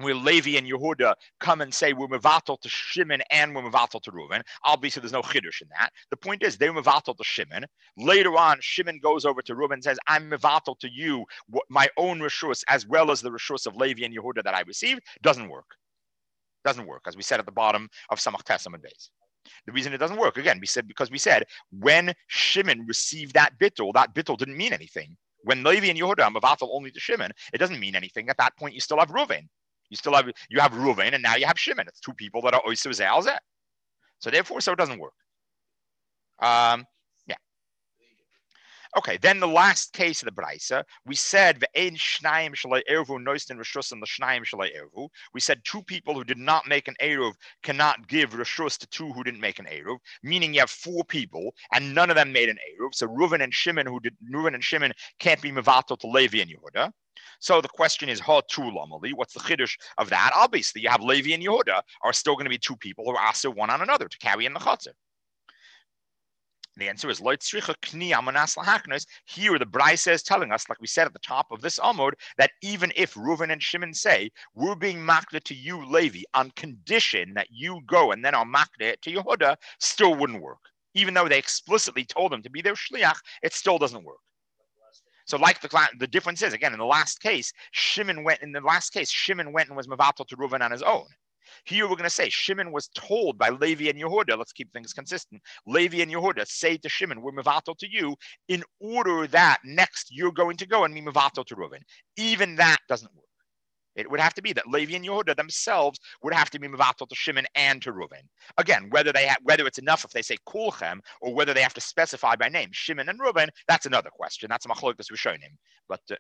where Levi and Yehuda come and say we're mevatel to Shimon and we're mevatel to Reuven. Obviously, there's no chiddush in that. The point is they're mevatel to Shimon. Later on, Shimon goes over to Reuven and says, "I'm mevatel to you my own reshus as well as the reshus of Levi and Yehuda that I received." Doesn't work. Doesn't work, as we said at the bottom of Samach Tesam and Beis. The reason it doesn't work, again, we said because we said when Shimon received that bittul, that bittul didn't mean anything. When Levi and Yehuda are mevatel only to Shimon, it doesn't mean anything. At that point, you still have Reuven. You still have you have Reuven, and now you have Shimon. It's two people that are oiser ze'al zeh. So therefore, so it doesn't work. Um, yeah. Okay. Then the last case of the brisa, we said ve'ein shnayim shalei ervu noisten reshus and l'shnayim shalei ervu. We said two people who did not make an eruv cannot give reshus to two who didn't make an eruv. Meaning you have four people and none of them made an eruv. So Reuven and Shimon who did Reuven and Shimon can't be mevatel to Levi and Yehuda. So the question is, ha tu lamali? What's the chiddush of that? Obviously, you have Levi and Yehuda are still going to be two people who are also one on another to carry in the chatzar. The answer is loy tzricha kni amanas lahaknos. Here, the brisa is telling us, like we said at the top of this amud, that even if Reuven and Shimon say we're being makda to you, Levi, on condition that you go and then are makda to Yehuda, still wouldn't work. Even though they explicitly told them to be their shliach, it still doesn't work. So like the the difference is, again, in the last case, Shimon went, in the last case, Shimon went and was mevatel to Reuven on his own. Here we're going to say Shimon was told by Levi and Yehuda, let's keep things consistent, Levi and Yehuda say to Shimon, we're mevatel to you, in order that next you're going to go and be mevatel to Reuven. Even that doesn't work. It would have to be that Levi and Yehuda themselves would have to be mevatel to Shimon and to Reuven. Again, whether they have, whether it's enough if they say kulchem or whether they have to specify by name Shimon and Reuven, that's another question. That's a machlokes we're showing him. But uh,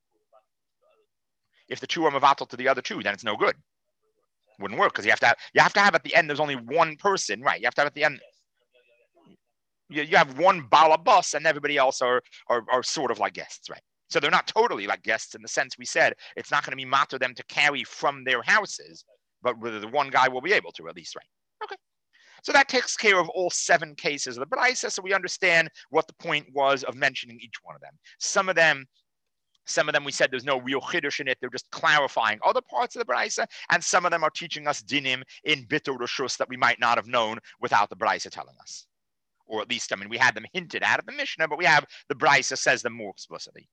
if the two are mevatel to the other two, then it's no good. Wouldn't work because you have to have, you have to have at the end. There's only one person, right? You have to have at the end. You, you have one balabas and everybody else are, are are sort of like guests, right? So they're not totally like guests in the sense we said it's not going to be matter them to carry from their houses, but whether the one guy will be able to at least, right? Okay. So that takes care of all seven cases of the brisa. So we understand what the point was of mentioning each one of them. Some of them, some of them we said there's no real chiddush in it. They're just clarifying other parts of the brisa, and some of them are teaching us dinim in bitur reshus that we might not have known without the brisa telling us, or at least I mean we had them hinted at at the Mishnah, but we have the brisa says them more explicitly.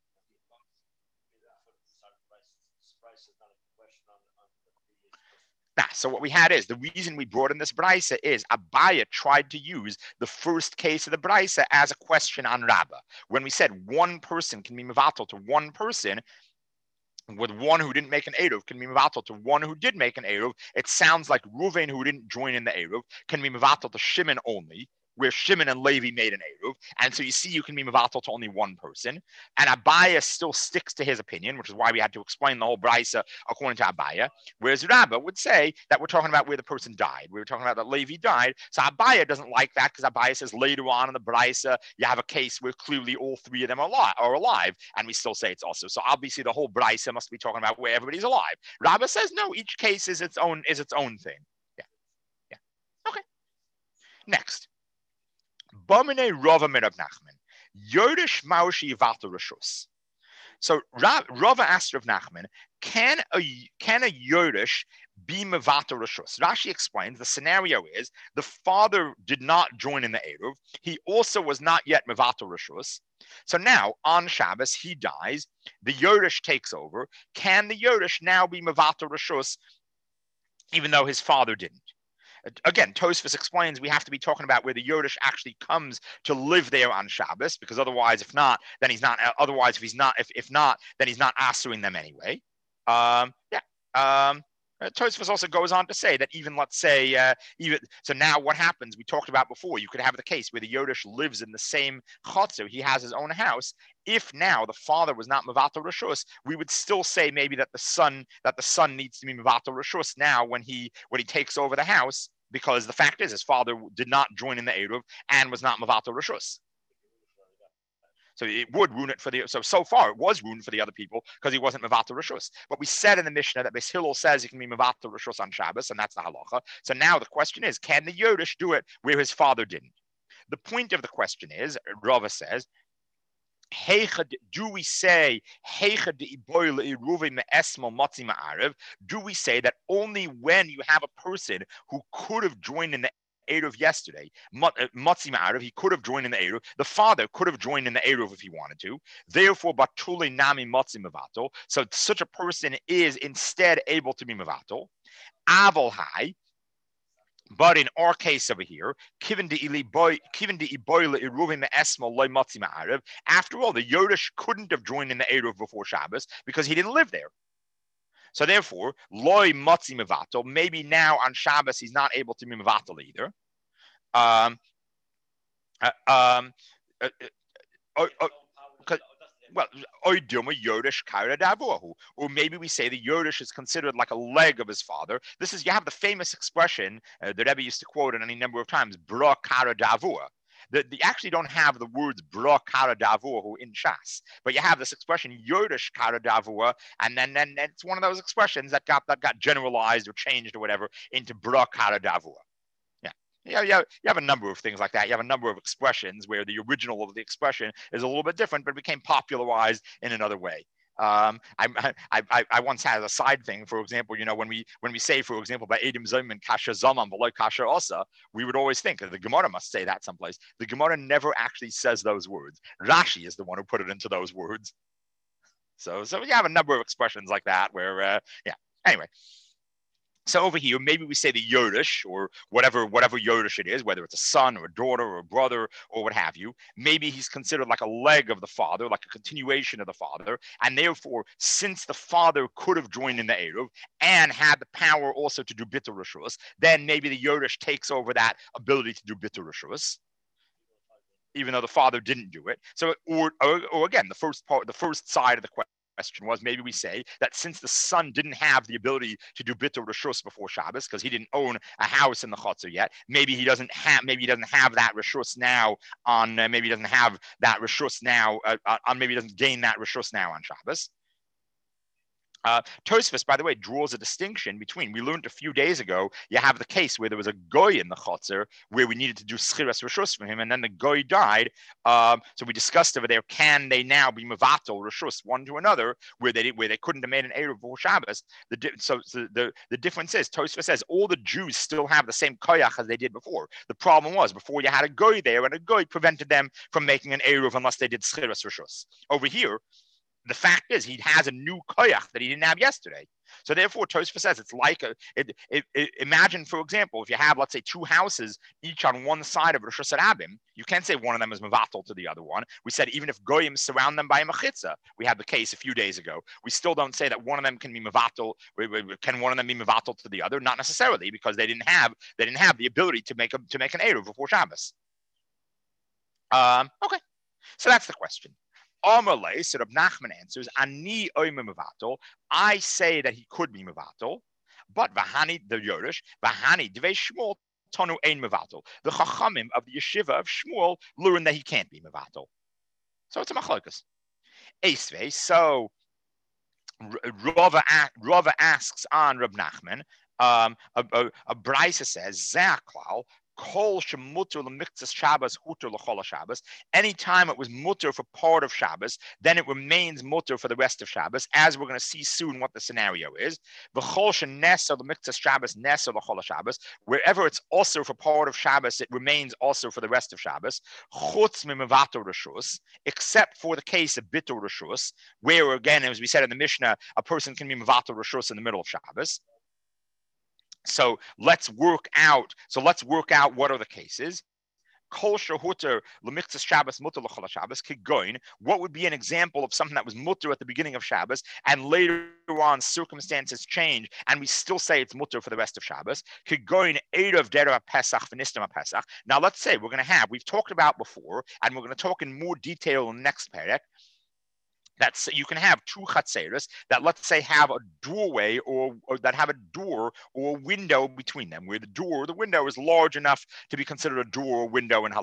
Nah, so what we had is, the reason we brought in this brisa is Abaya tried to use the first case of the brisa as a question on Rabbah. When we said one person can be mevatel to one person, with one who didn't make an eruv can be mevatel to one who did make an eruv, it sounds like Reuven, who didn't join in the eruv, can be mevatel to Shimon only, where Shimon and Levi made an eruv, and so you see you can be mevatel to only one person, and Abaya still sticks to his opinion, which is why we had to explain the whole brisa according to Abaya, whereas Rabbah would say that we're talking about where the person died. We were talking about that Levi died, so Abaya doesn't like that because Abaya says later on in the brisa you have a case where clearly all three of them are alive, are alive, and we still say it's also. So obviously the whole brisa must be talking about where everybody's alive. Rabbah says no, each case is its own is its own thing. Yeah, yeah. Okay. Next. Bomine Rava min Rav Nachman, Yodesh Maushi Vater Reshus. So Rava asked Rav Nachman, can a can a Yodesh be mevater reshus? Rashi explains the scenario is the father did not join in the eruv. He also was not yet mevater reshus. So now on Shabbos he dies. The Yodesh takes over. Can the Yodesh now be mevater reshus, even though his father didn't? Again, Tosfos explains we have to be talking about where the Yodesh actually comes to live there on Shabbos, because otherwise, if not, then he's not. Otherwise, if he's not, if if not, then he's not answering them anyway. Um, yeah. Um, Tosfos also goes on to say that even let's say uh, even so now what happens? We talked about before. You could have the case where the Yodesh lives in the same chotzer. He has his own house. If now the father was not mevatel reshus, we would still say maybe that the son that the son needs to be mevatel reshus now when he when he takes over the house, because the fact is his father did not join in the eruv and was not mevatel reshus. So it would ruin it for the so so far it was ruined for the other people because he wasn't mevatel reshus. But we said in the Mishnah that Beis Hillel says he can be mevatel reshus on Shabbos, and that's the halacha. So now the question is, can the Yodesh do it where his father didn't? The point of the question is, Rava says, Do we say do we say that only when you have a person who could have joined in the Eruv yesterday, Matzi Ma'arav, he could have joined in the Eruv. The father could have joined in the Eruv if he wanted to. Therefore, Batuli Nami Matzi Mavato. So such a person is instead able to be Mavato. Aval Hai. But in our case over here, after all, the Yorush couldn't have joined in the Eruv before Shabbos because he didn't live there. So therefore, loy matzi mevatel. Maybe now on Shabbos he's not able to be mevatel either. Um, uh, um, uh, uh, uh, uh, well, or maybe we say the Yorush is considered like a leg of his father. This is, you have the famous expression uh, that Rebbe used to quote it any number of times, bra kara davua. The, the actually don't have the words bra kara davua in Shas, but you have this expression Yorush kara davua, and then, then it's one of those expressions that got that got generalized or changed or whatever into bra kara davua. Yeah, yeah, you have a number of things like that. You have a number of expressions where the original of the expression is a little bit different, but became popularized in another way. Um, I, I, I, I once had a side thing, for example, you know, when we when we say, for example, by Edim Zayman Kasha Zaman below Kasha Osa, we would always think that the Gemara must say that someplace. The Gemara never actually says those words. Rashi is the one who put it into those words. So, so you have a number of expressions like that where, uh, yeah. Anyway. So over here, maybe we say the Yorush or whatever, whatever Yorush it is, whether it's a son or a daughter or a brother or what have you. Maybe he's considered like a leg of the father, like a continuation of the father. And therefore, since the father could have joined in the Eruv and had the power also to do Bitul Rishus, then maybe the Yorush takes over that ability to do Bitul Rishus, even though the father didn't do it. So, or, or, or again, the first part, the first side of the question. Question was, maybe we say that since the son didn't have the ability to do bitul reshus before Shabbos because he didn't own a house in the chutzner yet, maybe he doesn't have maybe he doesn't have that reshus now on uh, maybe he doesn't have that reshus now uh, on maybe he doesn't gain that reshus now on Shabbos. Uh, Tosfos, by the way, draws a distinction between, we learned a few days ago, you have the case where there was a goy in the chotzer where we needed to do schiras reshus for him, and then the goy died. Um, so we discussed over there, can they now be mevatel reshus one to another where they where they couldn't have made an eruv before Shabbos? The, so, so the, the difference is, Tosfos says, all the Jews still have the same koyach as they did before. The problem was, before you had a goy there, and a goy prevented them from making an eruv unless they did schiras reshus. Over here, the fact is, he has a new koyach that he didn't have yesterday. So therefore, Tosfos says it's like a. It, it, it, imagine, for example, if you have, let's say, two houses each on one side of Rosh Hashanah, you can't say one of them is mevatel to the other one. We said even if goyim surround them by a mechitza, we had the case a few days ago. We still don't say that one of them can be mevatel. Can one of them be mevatel to the other? Not necessarily, because they didn't have they didn't have the ability to make a to make an eruv before Shabbos. Um, okay, so that's the question. Amalei, so Reb Nachman answers, Ani oime mevatel. I say that he could be mevatel, but Vahani the Yorush, Vahani Dvei Shmuel Tonu ein mevatel. The Chachamim of the yeshiva of Shmuel learn that he can't be mevatel. So it's a machlokas. Esvei. So Rava, Rava asks on Reb Nachman. Um, a, a, a Brisa says Zaklal. Kol shemuter lemiktzas Shabbos huter lechol Shabbos. Anytime it was muter for part of Shabbos, then it remains muter for the rest of Shabbos. As we're going to see soon, what the scenario is. V'chol sheneser lemiktzas Shabbos neser lechol Shabbos. Wherever it's also for part of Shabbos, it remains also for the rest of Shabbos. Chutz mimevato reshus, except for the case of bitul reshus, where again, as we said in the Mishnah, a person can be mevato reshus in the middle of Shabbos. So let's work out. So let's work out what are the cases. Kol shehuter lemiktzas Shabbos muter l'chol Shabbos kigoin. What would be an example of something that was muter at the beginning of Shabbos, and later on circumstances change, and we still say it's muter for the rest of Shabbos? Kigoin erev derav Pesach v'nistam Pesach. Now let's say we're going to have. We've talked about before, and we're going to talk in more detail in the next parak. That's, you can have two chatzeros that, let's say, have a doorway or, or that have a door or a window between them, where the door or the window is large enough to be considered a door or window in halacha.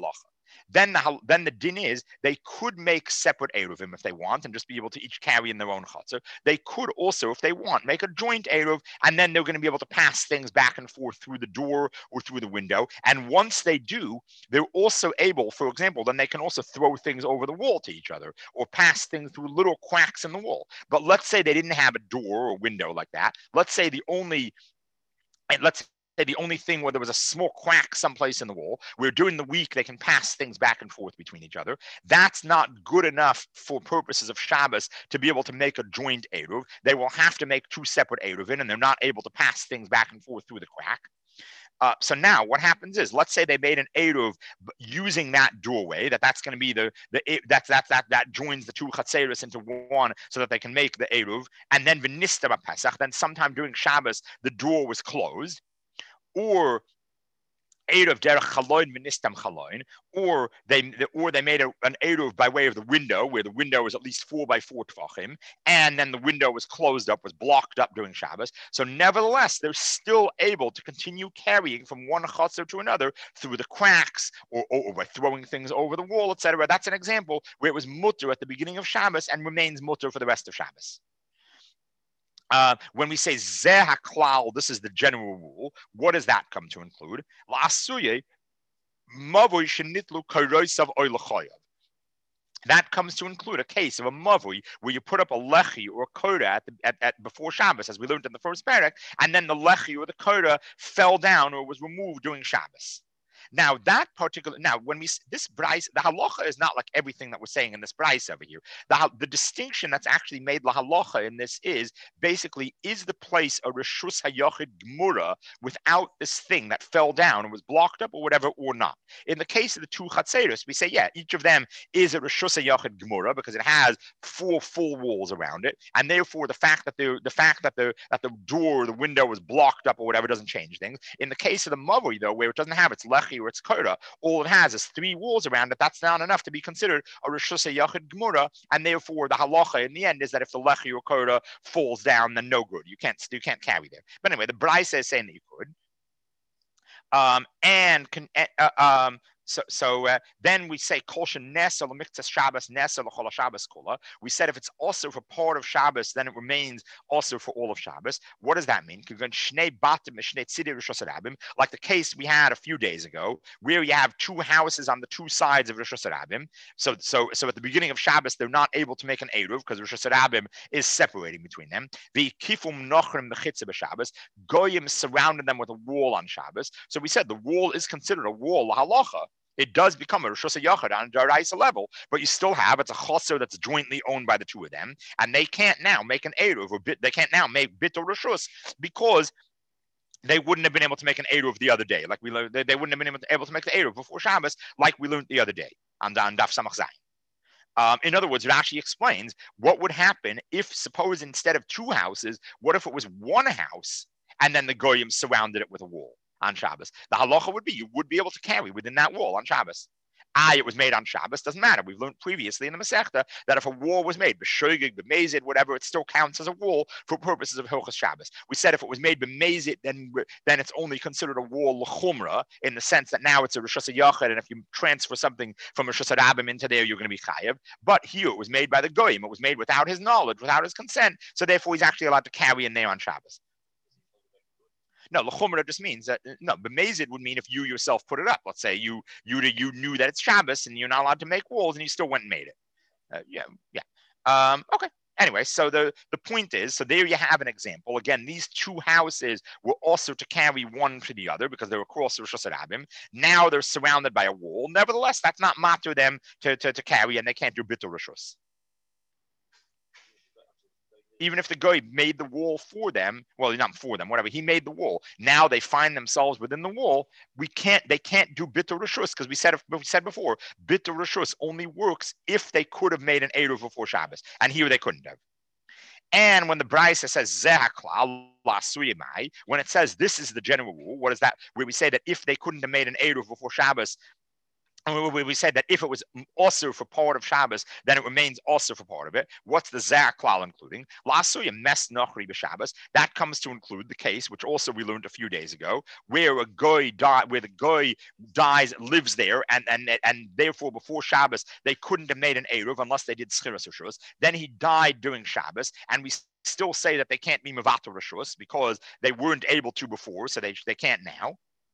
Then the, then the din is they could make separate Eruvim if they want and just be able to each carry in their own chutzner. They could also, if they want, make a joint Eruv, and then they're going to be able to pass things back and forth through the door or through the window. And once they do, they're also able, for example, then they can also throw things over the wall to each other or pass things through little cracks in the wall. But let's say they didn't have a door or window like that. Let's say the only, and let's the only thing where there was a small crack someplace in the wall, where during the week they can pass things back and forth between each other. That's not good enough for purposes of Shabbos to be able to make a joint Eruv. They will have to make two separate Eruvin, and they're not able to pass things back and forth through the crack. Uh, so now what happens is, let's say they made an Eruv using that doorway, that that's going to be the, the that's, that's, that, that joins the two Chatzeros into one so that they can make the Eruv. And then V'nista Pesach, then sometime during Shabbos, the door was closed. Or Eruv derech chaloin v'nistam chaloin, or they or they made a, an Eruv by way of the window, where the window was at least four by four tvachim, and then the window was closed up, was blocked up during Shabbos. So nevertheless, they're still able to continue carrying from one chutzner to another through the cracks, or, or, or by throwing things over the wall, et cetera. That's an example where it was mutter at the beginning of Shabbos and remains mutter for the rest of Shabbos. Uh, when we say zeh haklal, this is the general rule. What does that come to include? That comes to include a case of a mavui where you put up a lechi or a koda at, the, at, at before Shabbos, as we learned in the first parak, and then the lechi or the koda fell down or was removed during Shabbos. Now that particular, now when we, this brais, the halacha is not like everything that we're saying in this brais over here. The, the distinction that's actually made la halacha in this is basically, is the place a reshus hayachid gemura without this thing that fell down and was blocked up or whatever, or not? In the case of the two chatzeros, we say, yeah, each of them is a reshus hayachid gemura because it has four full walls around it, and therefore the fact that the the fact that the that the door or the window was blocked up or whatever doesn't change things. In the case of the mavui, though, where it doesn't have its lechi or its koda, all it has is three walls around it. That's not enough to be considered a reshus hayachid gemura, and therefore the halacha in the end is that if the lechi or koda falls down, then no good. You can't you can't carry there. But anyway, the brayse is saying that you could. Um, and can uh, um. So, so uh, then we say kolshen nesa l'miktzas Shabbos nesa l'chol Shabbos kula. We said if it's also for part of Shabbos, then it remains also for all of Shabbos. What does that mean? Like the case we had a few days ago, where you have two houses on the two sides of Rosh Hashanah. So, so, so at the beginning of Shabbos, they're not able to make an eruv because Rosh Hashanah is separating between them. The kifum nochrim mechitza b'Shabbos, goyim surrounded them with a wall on Shabbos. So we said the wall is considered a wall, halacha. It does become a Rosh Hashanah on a Daraisa level, but you still have, it's a chosser that's jointly owned by the two of them, and they can't now make an Eruv, or bit, they can't now make Bit or Rishus, because they wouldn't have been able to make an Eruv the other day, like we learned, they, they wouldn't have been able to, able to make the Eruv before Shabbos, like we learned the other day on, on Daf Samach Zayin. Um, in other words, it actually explains what would happen if, suppose instead of two houses, what if it was one house, and then the Goyim surrounded it with a wall on Shabbos? The halacha would be you would be able to carry within that wall on Shabbos. Ah, it was made on Shabbos, doesn't matter. We've learned previously in the Masechta that if a wall was made, b'shoigig, b'mezid, whatever, it still counts as a wall for purposes of Hilchos Shabbos. We said if it was made b'mezid, then then it's only considered a wall l'chumra in the sense that now it's a Rosh Hashanah, and if you transfer something from Rosh Hashanah into there, you're going to be chayav. But here it was made by the goyim. It was made without his knowledge, without his consent, so therefore he's actually allowed to carry in there on Shabbos. No, l'chumra just means that, no, b'mezid would mean if you yourself put it up. Let's say you you you knew that it's Shabbos and you're not allowed to make walls and you still went and made it. Uh, yeah, yeah. Um, okay. Anyway, so the, the point is, so there you have an example. Again, these two houses were also to carry one to the other because they were across Rosh Hashanah. Now they're surrounded by a wall. Nevertheless, that's not matter them to, to, to carry, and they can't do bitul rishus. Even if the guy made the wall for them, well, not for them, whatever, he made the wall. Now they find themselves within the wall. We can't, they can't do bitul rishus because we said, we said before, bitul rishus only works if they could have made an eruv before Shabbos, and here they couldn't have. And when the Brisa says zehakla suyimai, when it says this is the general rule, what is that? Where we say that if they couldn't have made an eruv before Shabbos, we said that if it was also for part of Shabbos, then it remains also for part of it. What's the Zah klal including? Lasuya mes nachri b'Shabbos. That comes to include the case, which also we learned a few days ago, where a goy die, where the goy dies, lives there, and and and therefore before Shabbos they couldn't have made an eruv unless they did schiras rishus. Then he died during Shabbos, and we still say that they can't be mevatel rishus because they weren't able to before, so they they can't now.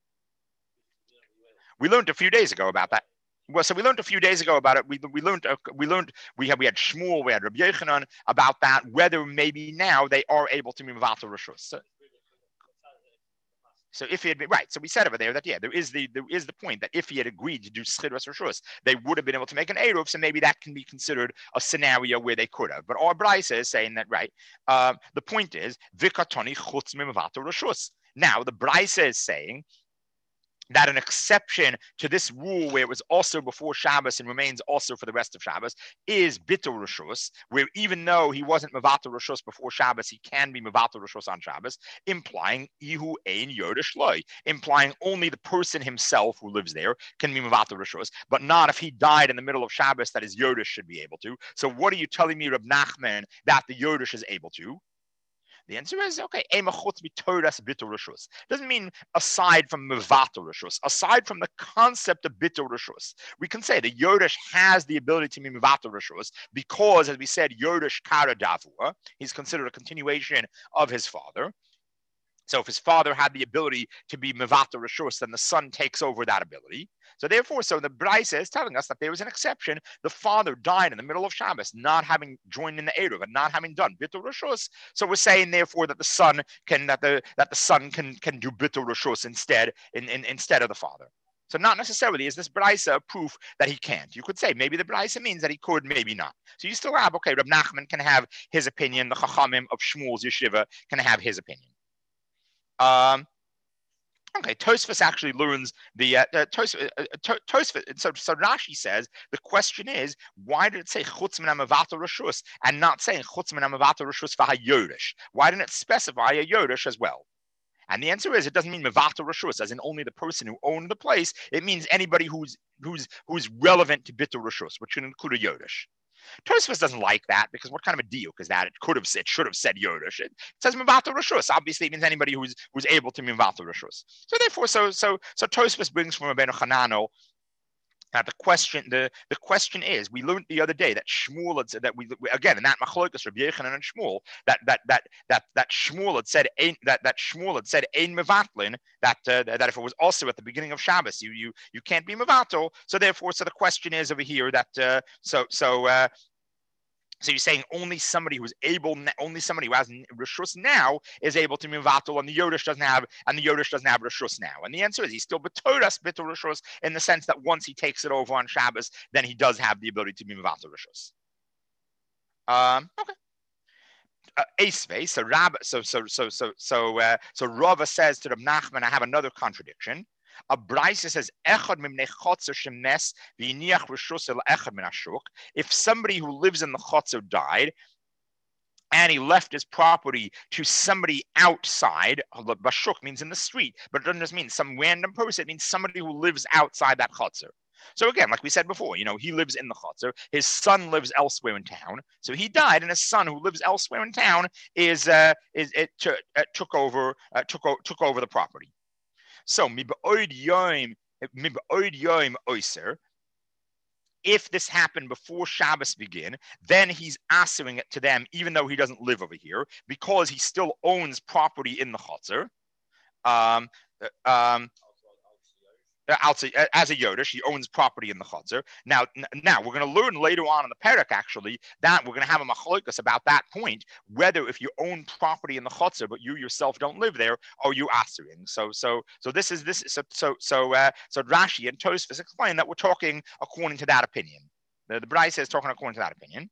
We learned a few days ago about that. Well, so we learned a few days ago about it. We we learned uh, we learned we had we had Shmuel, we had Rabbi Yochanan about that. Whether maybe now they are able to be mevatel rishus. So, so if he had been right, so we said over there that yeah, there is the there is the point that if he had agreed to do schiras rishus, they would have been able to make an eruv. So maybe that can be considered a scenario where they could have. But our brisa is saying that right. Uh, the point is vikatoni chutz mevatel rishus. Now the brisa is saying that an exception to this rule, where it was also before Shabbos and remains also for the rest of Shabbos, is bitul rishus, where even though he wasn't mevatel rishus before Shabbos, he can be mevatel rishus on Shabbos, implying ihu ein yodesh loy, implying only the person himself who lives there can be mevatel rishus, but not if he died in the middle of Shabbos that his yodesh should be able to. So what are you telling me, Reb Nachman, that the yodesh is able to? The answer is okay. Doesn't mean aside from mevatel rishus, aside from the concept of bitul rishus, we can say the yodesh has the ability to be mevatel rishus because, as we said, yodesh kara davua, he's considered a continuation of his father. So if his father had the ability to be mevatel rishus, then the son takes over that ability. So therefore, so the brisa is telling us that there was an exception. The father died in the middle of Shabbos, not having joined in the eruv and not having done bitul rishus. So we're saying therefore that the son can that the that the son can can do bitul rishus instead in, in instead of the father. So not necessarily is this brisa a proof that he can't. You could say maybe the brisa means that he could, maybe not. So you still have okay. Reb Nachman can have his opinion. The chachamim of Shmuel's yeshiva can have his opinion. Um, okay, Tosfos actually learns the uh, uh, Tosfos. Uh, Tosfos. So, so Rashi says the question is, why did it say chutz min ha'mevatel rishus and not saying chutz min ha'mevatel rishus v'hayodesh? Why didn't it specify a yodesh as well? And the answer is, it doesn't mean mevatel rishus, as in only the person who owned the place. It means anybody who's who's who's relevant to bitul rishus, which should include a yodesh. Tosfos doesn't like that because what kind of a diuk is that? It could have said, should have said yodesh. It says mevatel rishus. Obviously, it means anybody who's who's able to be mevatel rishus. So therefore, so so so Tosfos brings from Rabbeinu Hanano that the question the the question is, we learned the other day that Shmuel had said that we again in that machlokas Rabbi Yochanan and Shmuel that that that that that Shmuel had said ein, that that Shmuel had said ein mevatlin, that uh, that if it was also at the beginning of Shabbos, you you you can't be mevatel. So therefore, so the question is over here that uh, so so. Uh, So you're saying only somebody who's able, only somebody who has rishus now is able to be mevatel, and the yodesh doesn't have, and the yodesh doesn't have rishus now. And the answer is he's still betoras bitul rishus in the sense that once he takes it over on Shabbos, then he does have the ability to be mevatel rishus. Um, okay. Uh, Esvei, so Rab, so so so so so uh, so Rava says to Reb Nachman, I have another contradiction. A brisa says, if somebody who lives in the chotzer died and he left his property to somebody outside, bashuk means in the street, but it doesn't just mean some random person, it means somebody who lives outside that chotzer. So again, like we said before, you know, he lives in the chotzer, his son lives elsewhere in town, so he died, and his son who lives elsewhere in town is uh, is it t- uh, took over uh, took o- took over the property. So, if this happened before Shabbos begin, then he's answering it to them, even though he doesn't live over here, because he still owns property in the chotzer. Um, um, as a yodesh, he owns property in the chotzer. Now, now we're going to learn later on in the parak actually that we're going to have a machlokas about that point, whether if you own property in the chotzer but you yourself don't live there, are you asering? So, so, so this is this. So, so, so, uh, so Rashi and Tosfos explain that we're talking according to that opinion. The, the brisa is talking according to that opinion.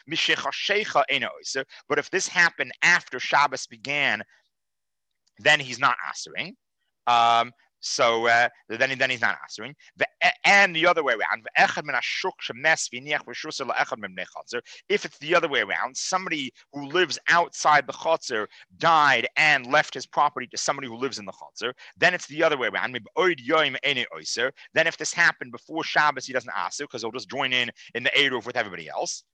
But if this happened after Shabbos began, then he's not asering. Um, So uh, then, then he's not answering. And the other way around, if it's the other way around, somebody who lives outside the chotzer died and left his property to somebody who lives in the chotzer, then it's the other way around. Then if this happened before Shabbos, he doesn't aser because he'll just join in in the Eruv with everybody else.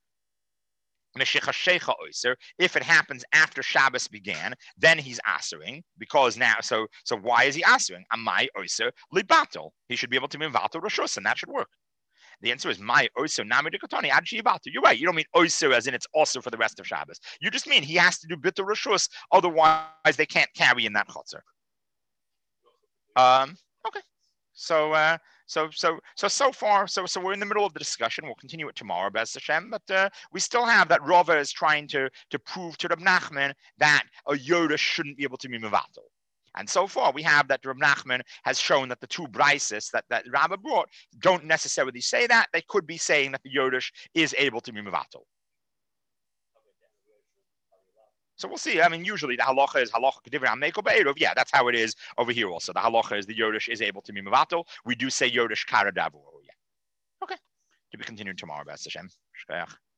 If it happens after Shabbos began, then he's asering because now. So, so why is he asering? Amai oiser libatel. He should be able to be vatel rishus, and that should work. The answer is my oiser nami dekotani ad shivatel. You're right. You don't mean oiser as in it's also for the rest of Shabbos. You just mean he has to do bitul rishus, otherwise they can't carry in that chotzer. Um. Okay. So. Uh, So, so, so, so far, so, so we're in the middle of the discussion. We'll continue it tomorrow, Bez Hashem. But uh, we still have that Rava is trying to to prove to Reb Nachman that a Yoda shouldn't be able to be mevatel. And so far, we have that Reb Nachman has shown that the two brises that that Rava brought don't necessarily say that. They could be saying that the Yodish is able to be mevatel. So we'll see. I mean, usually the halacha is halacha kedivra ameko be'eruv. Yeah, that's how it is over here also. The halacha is the Yodish is able to be mevatel. We do say Yodish karadavu. Yeah. Okay. To be continued tomorrow, B'ez Hashem. Shkayach.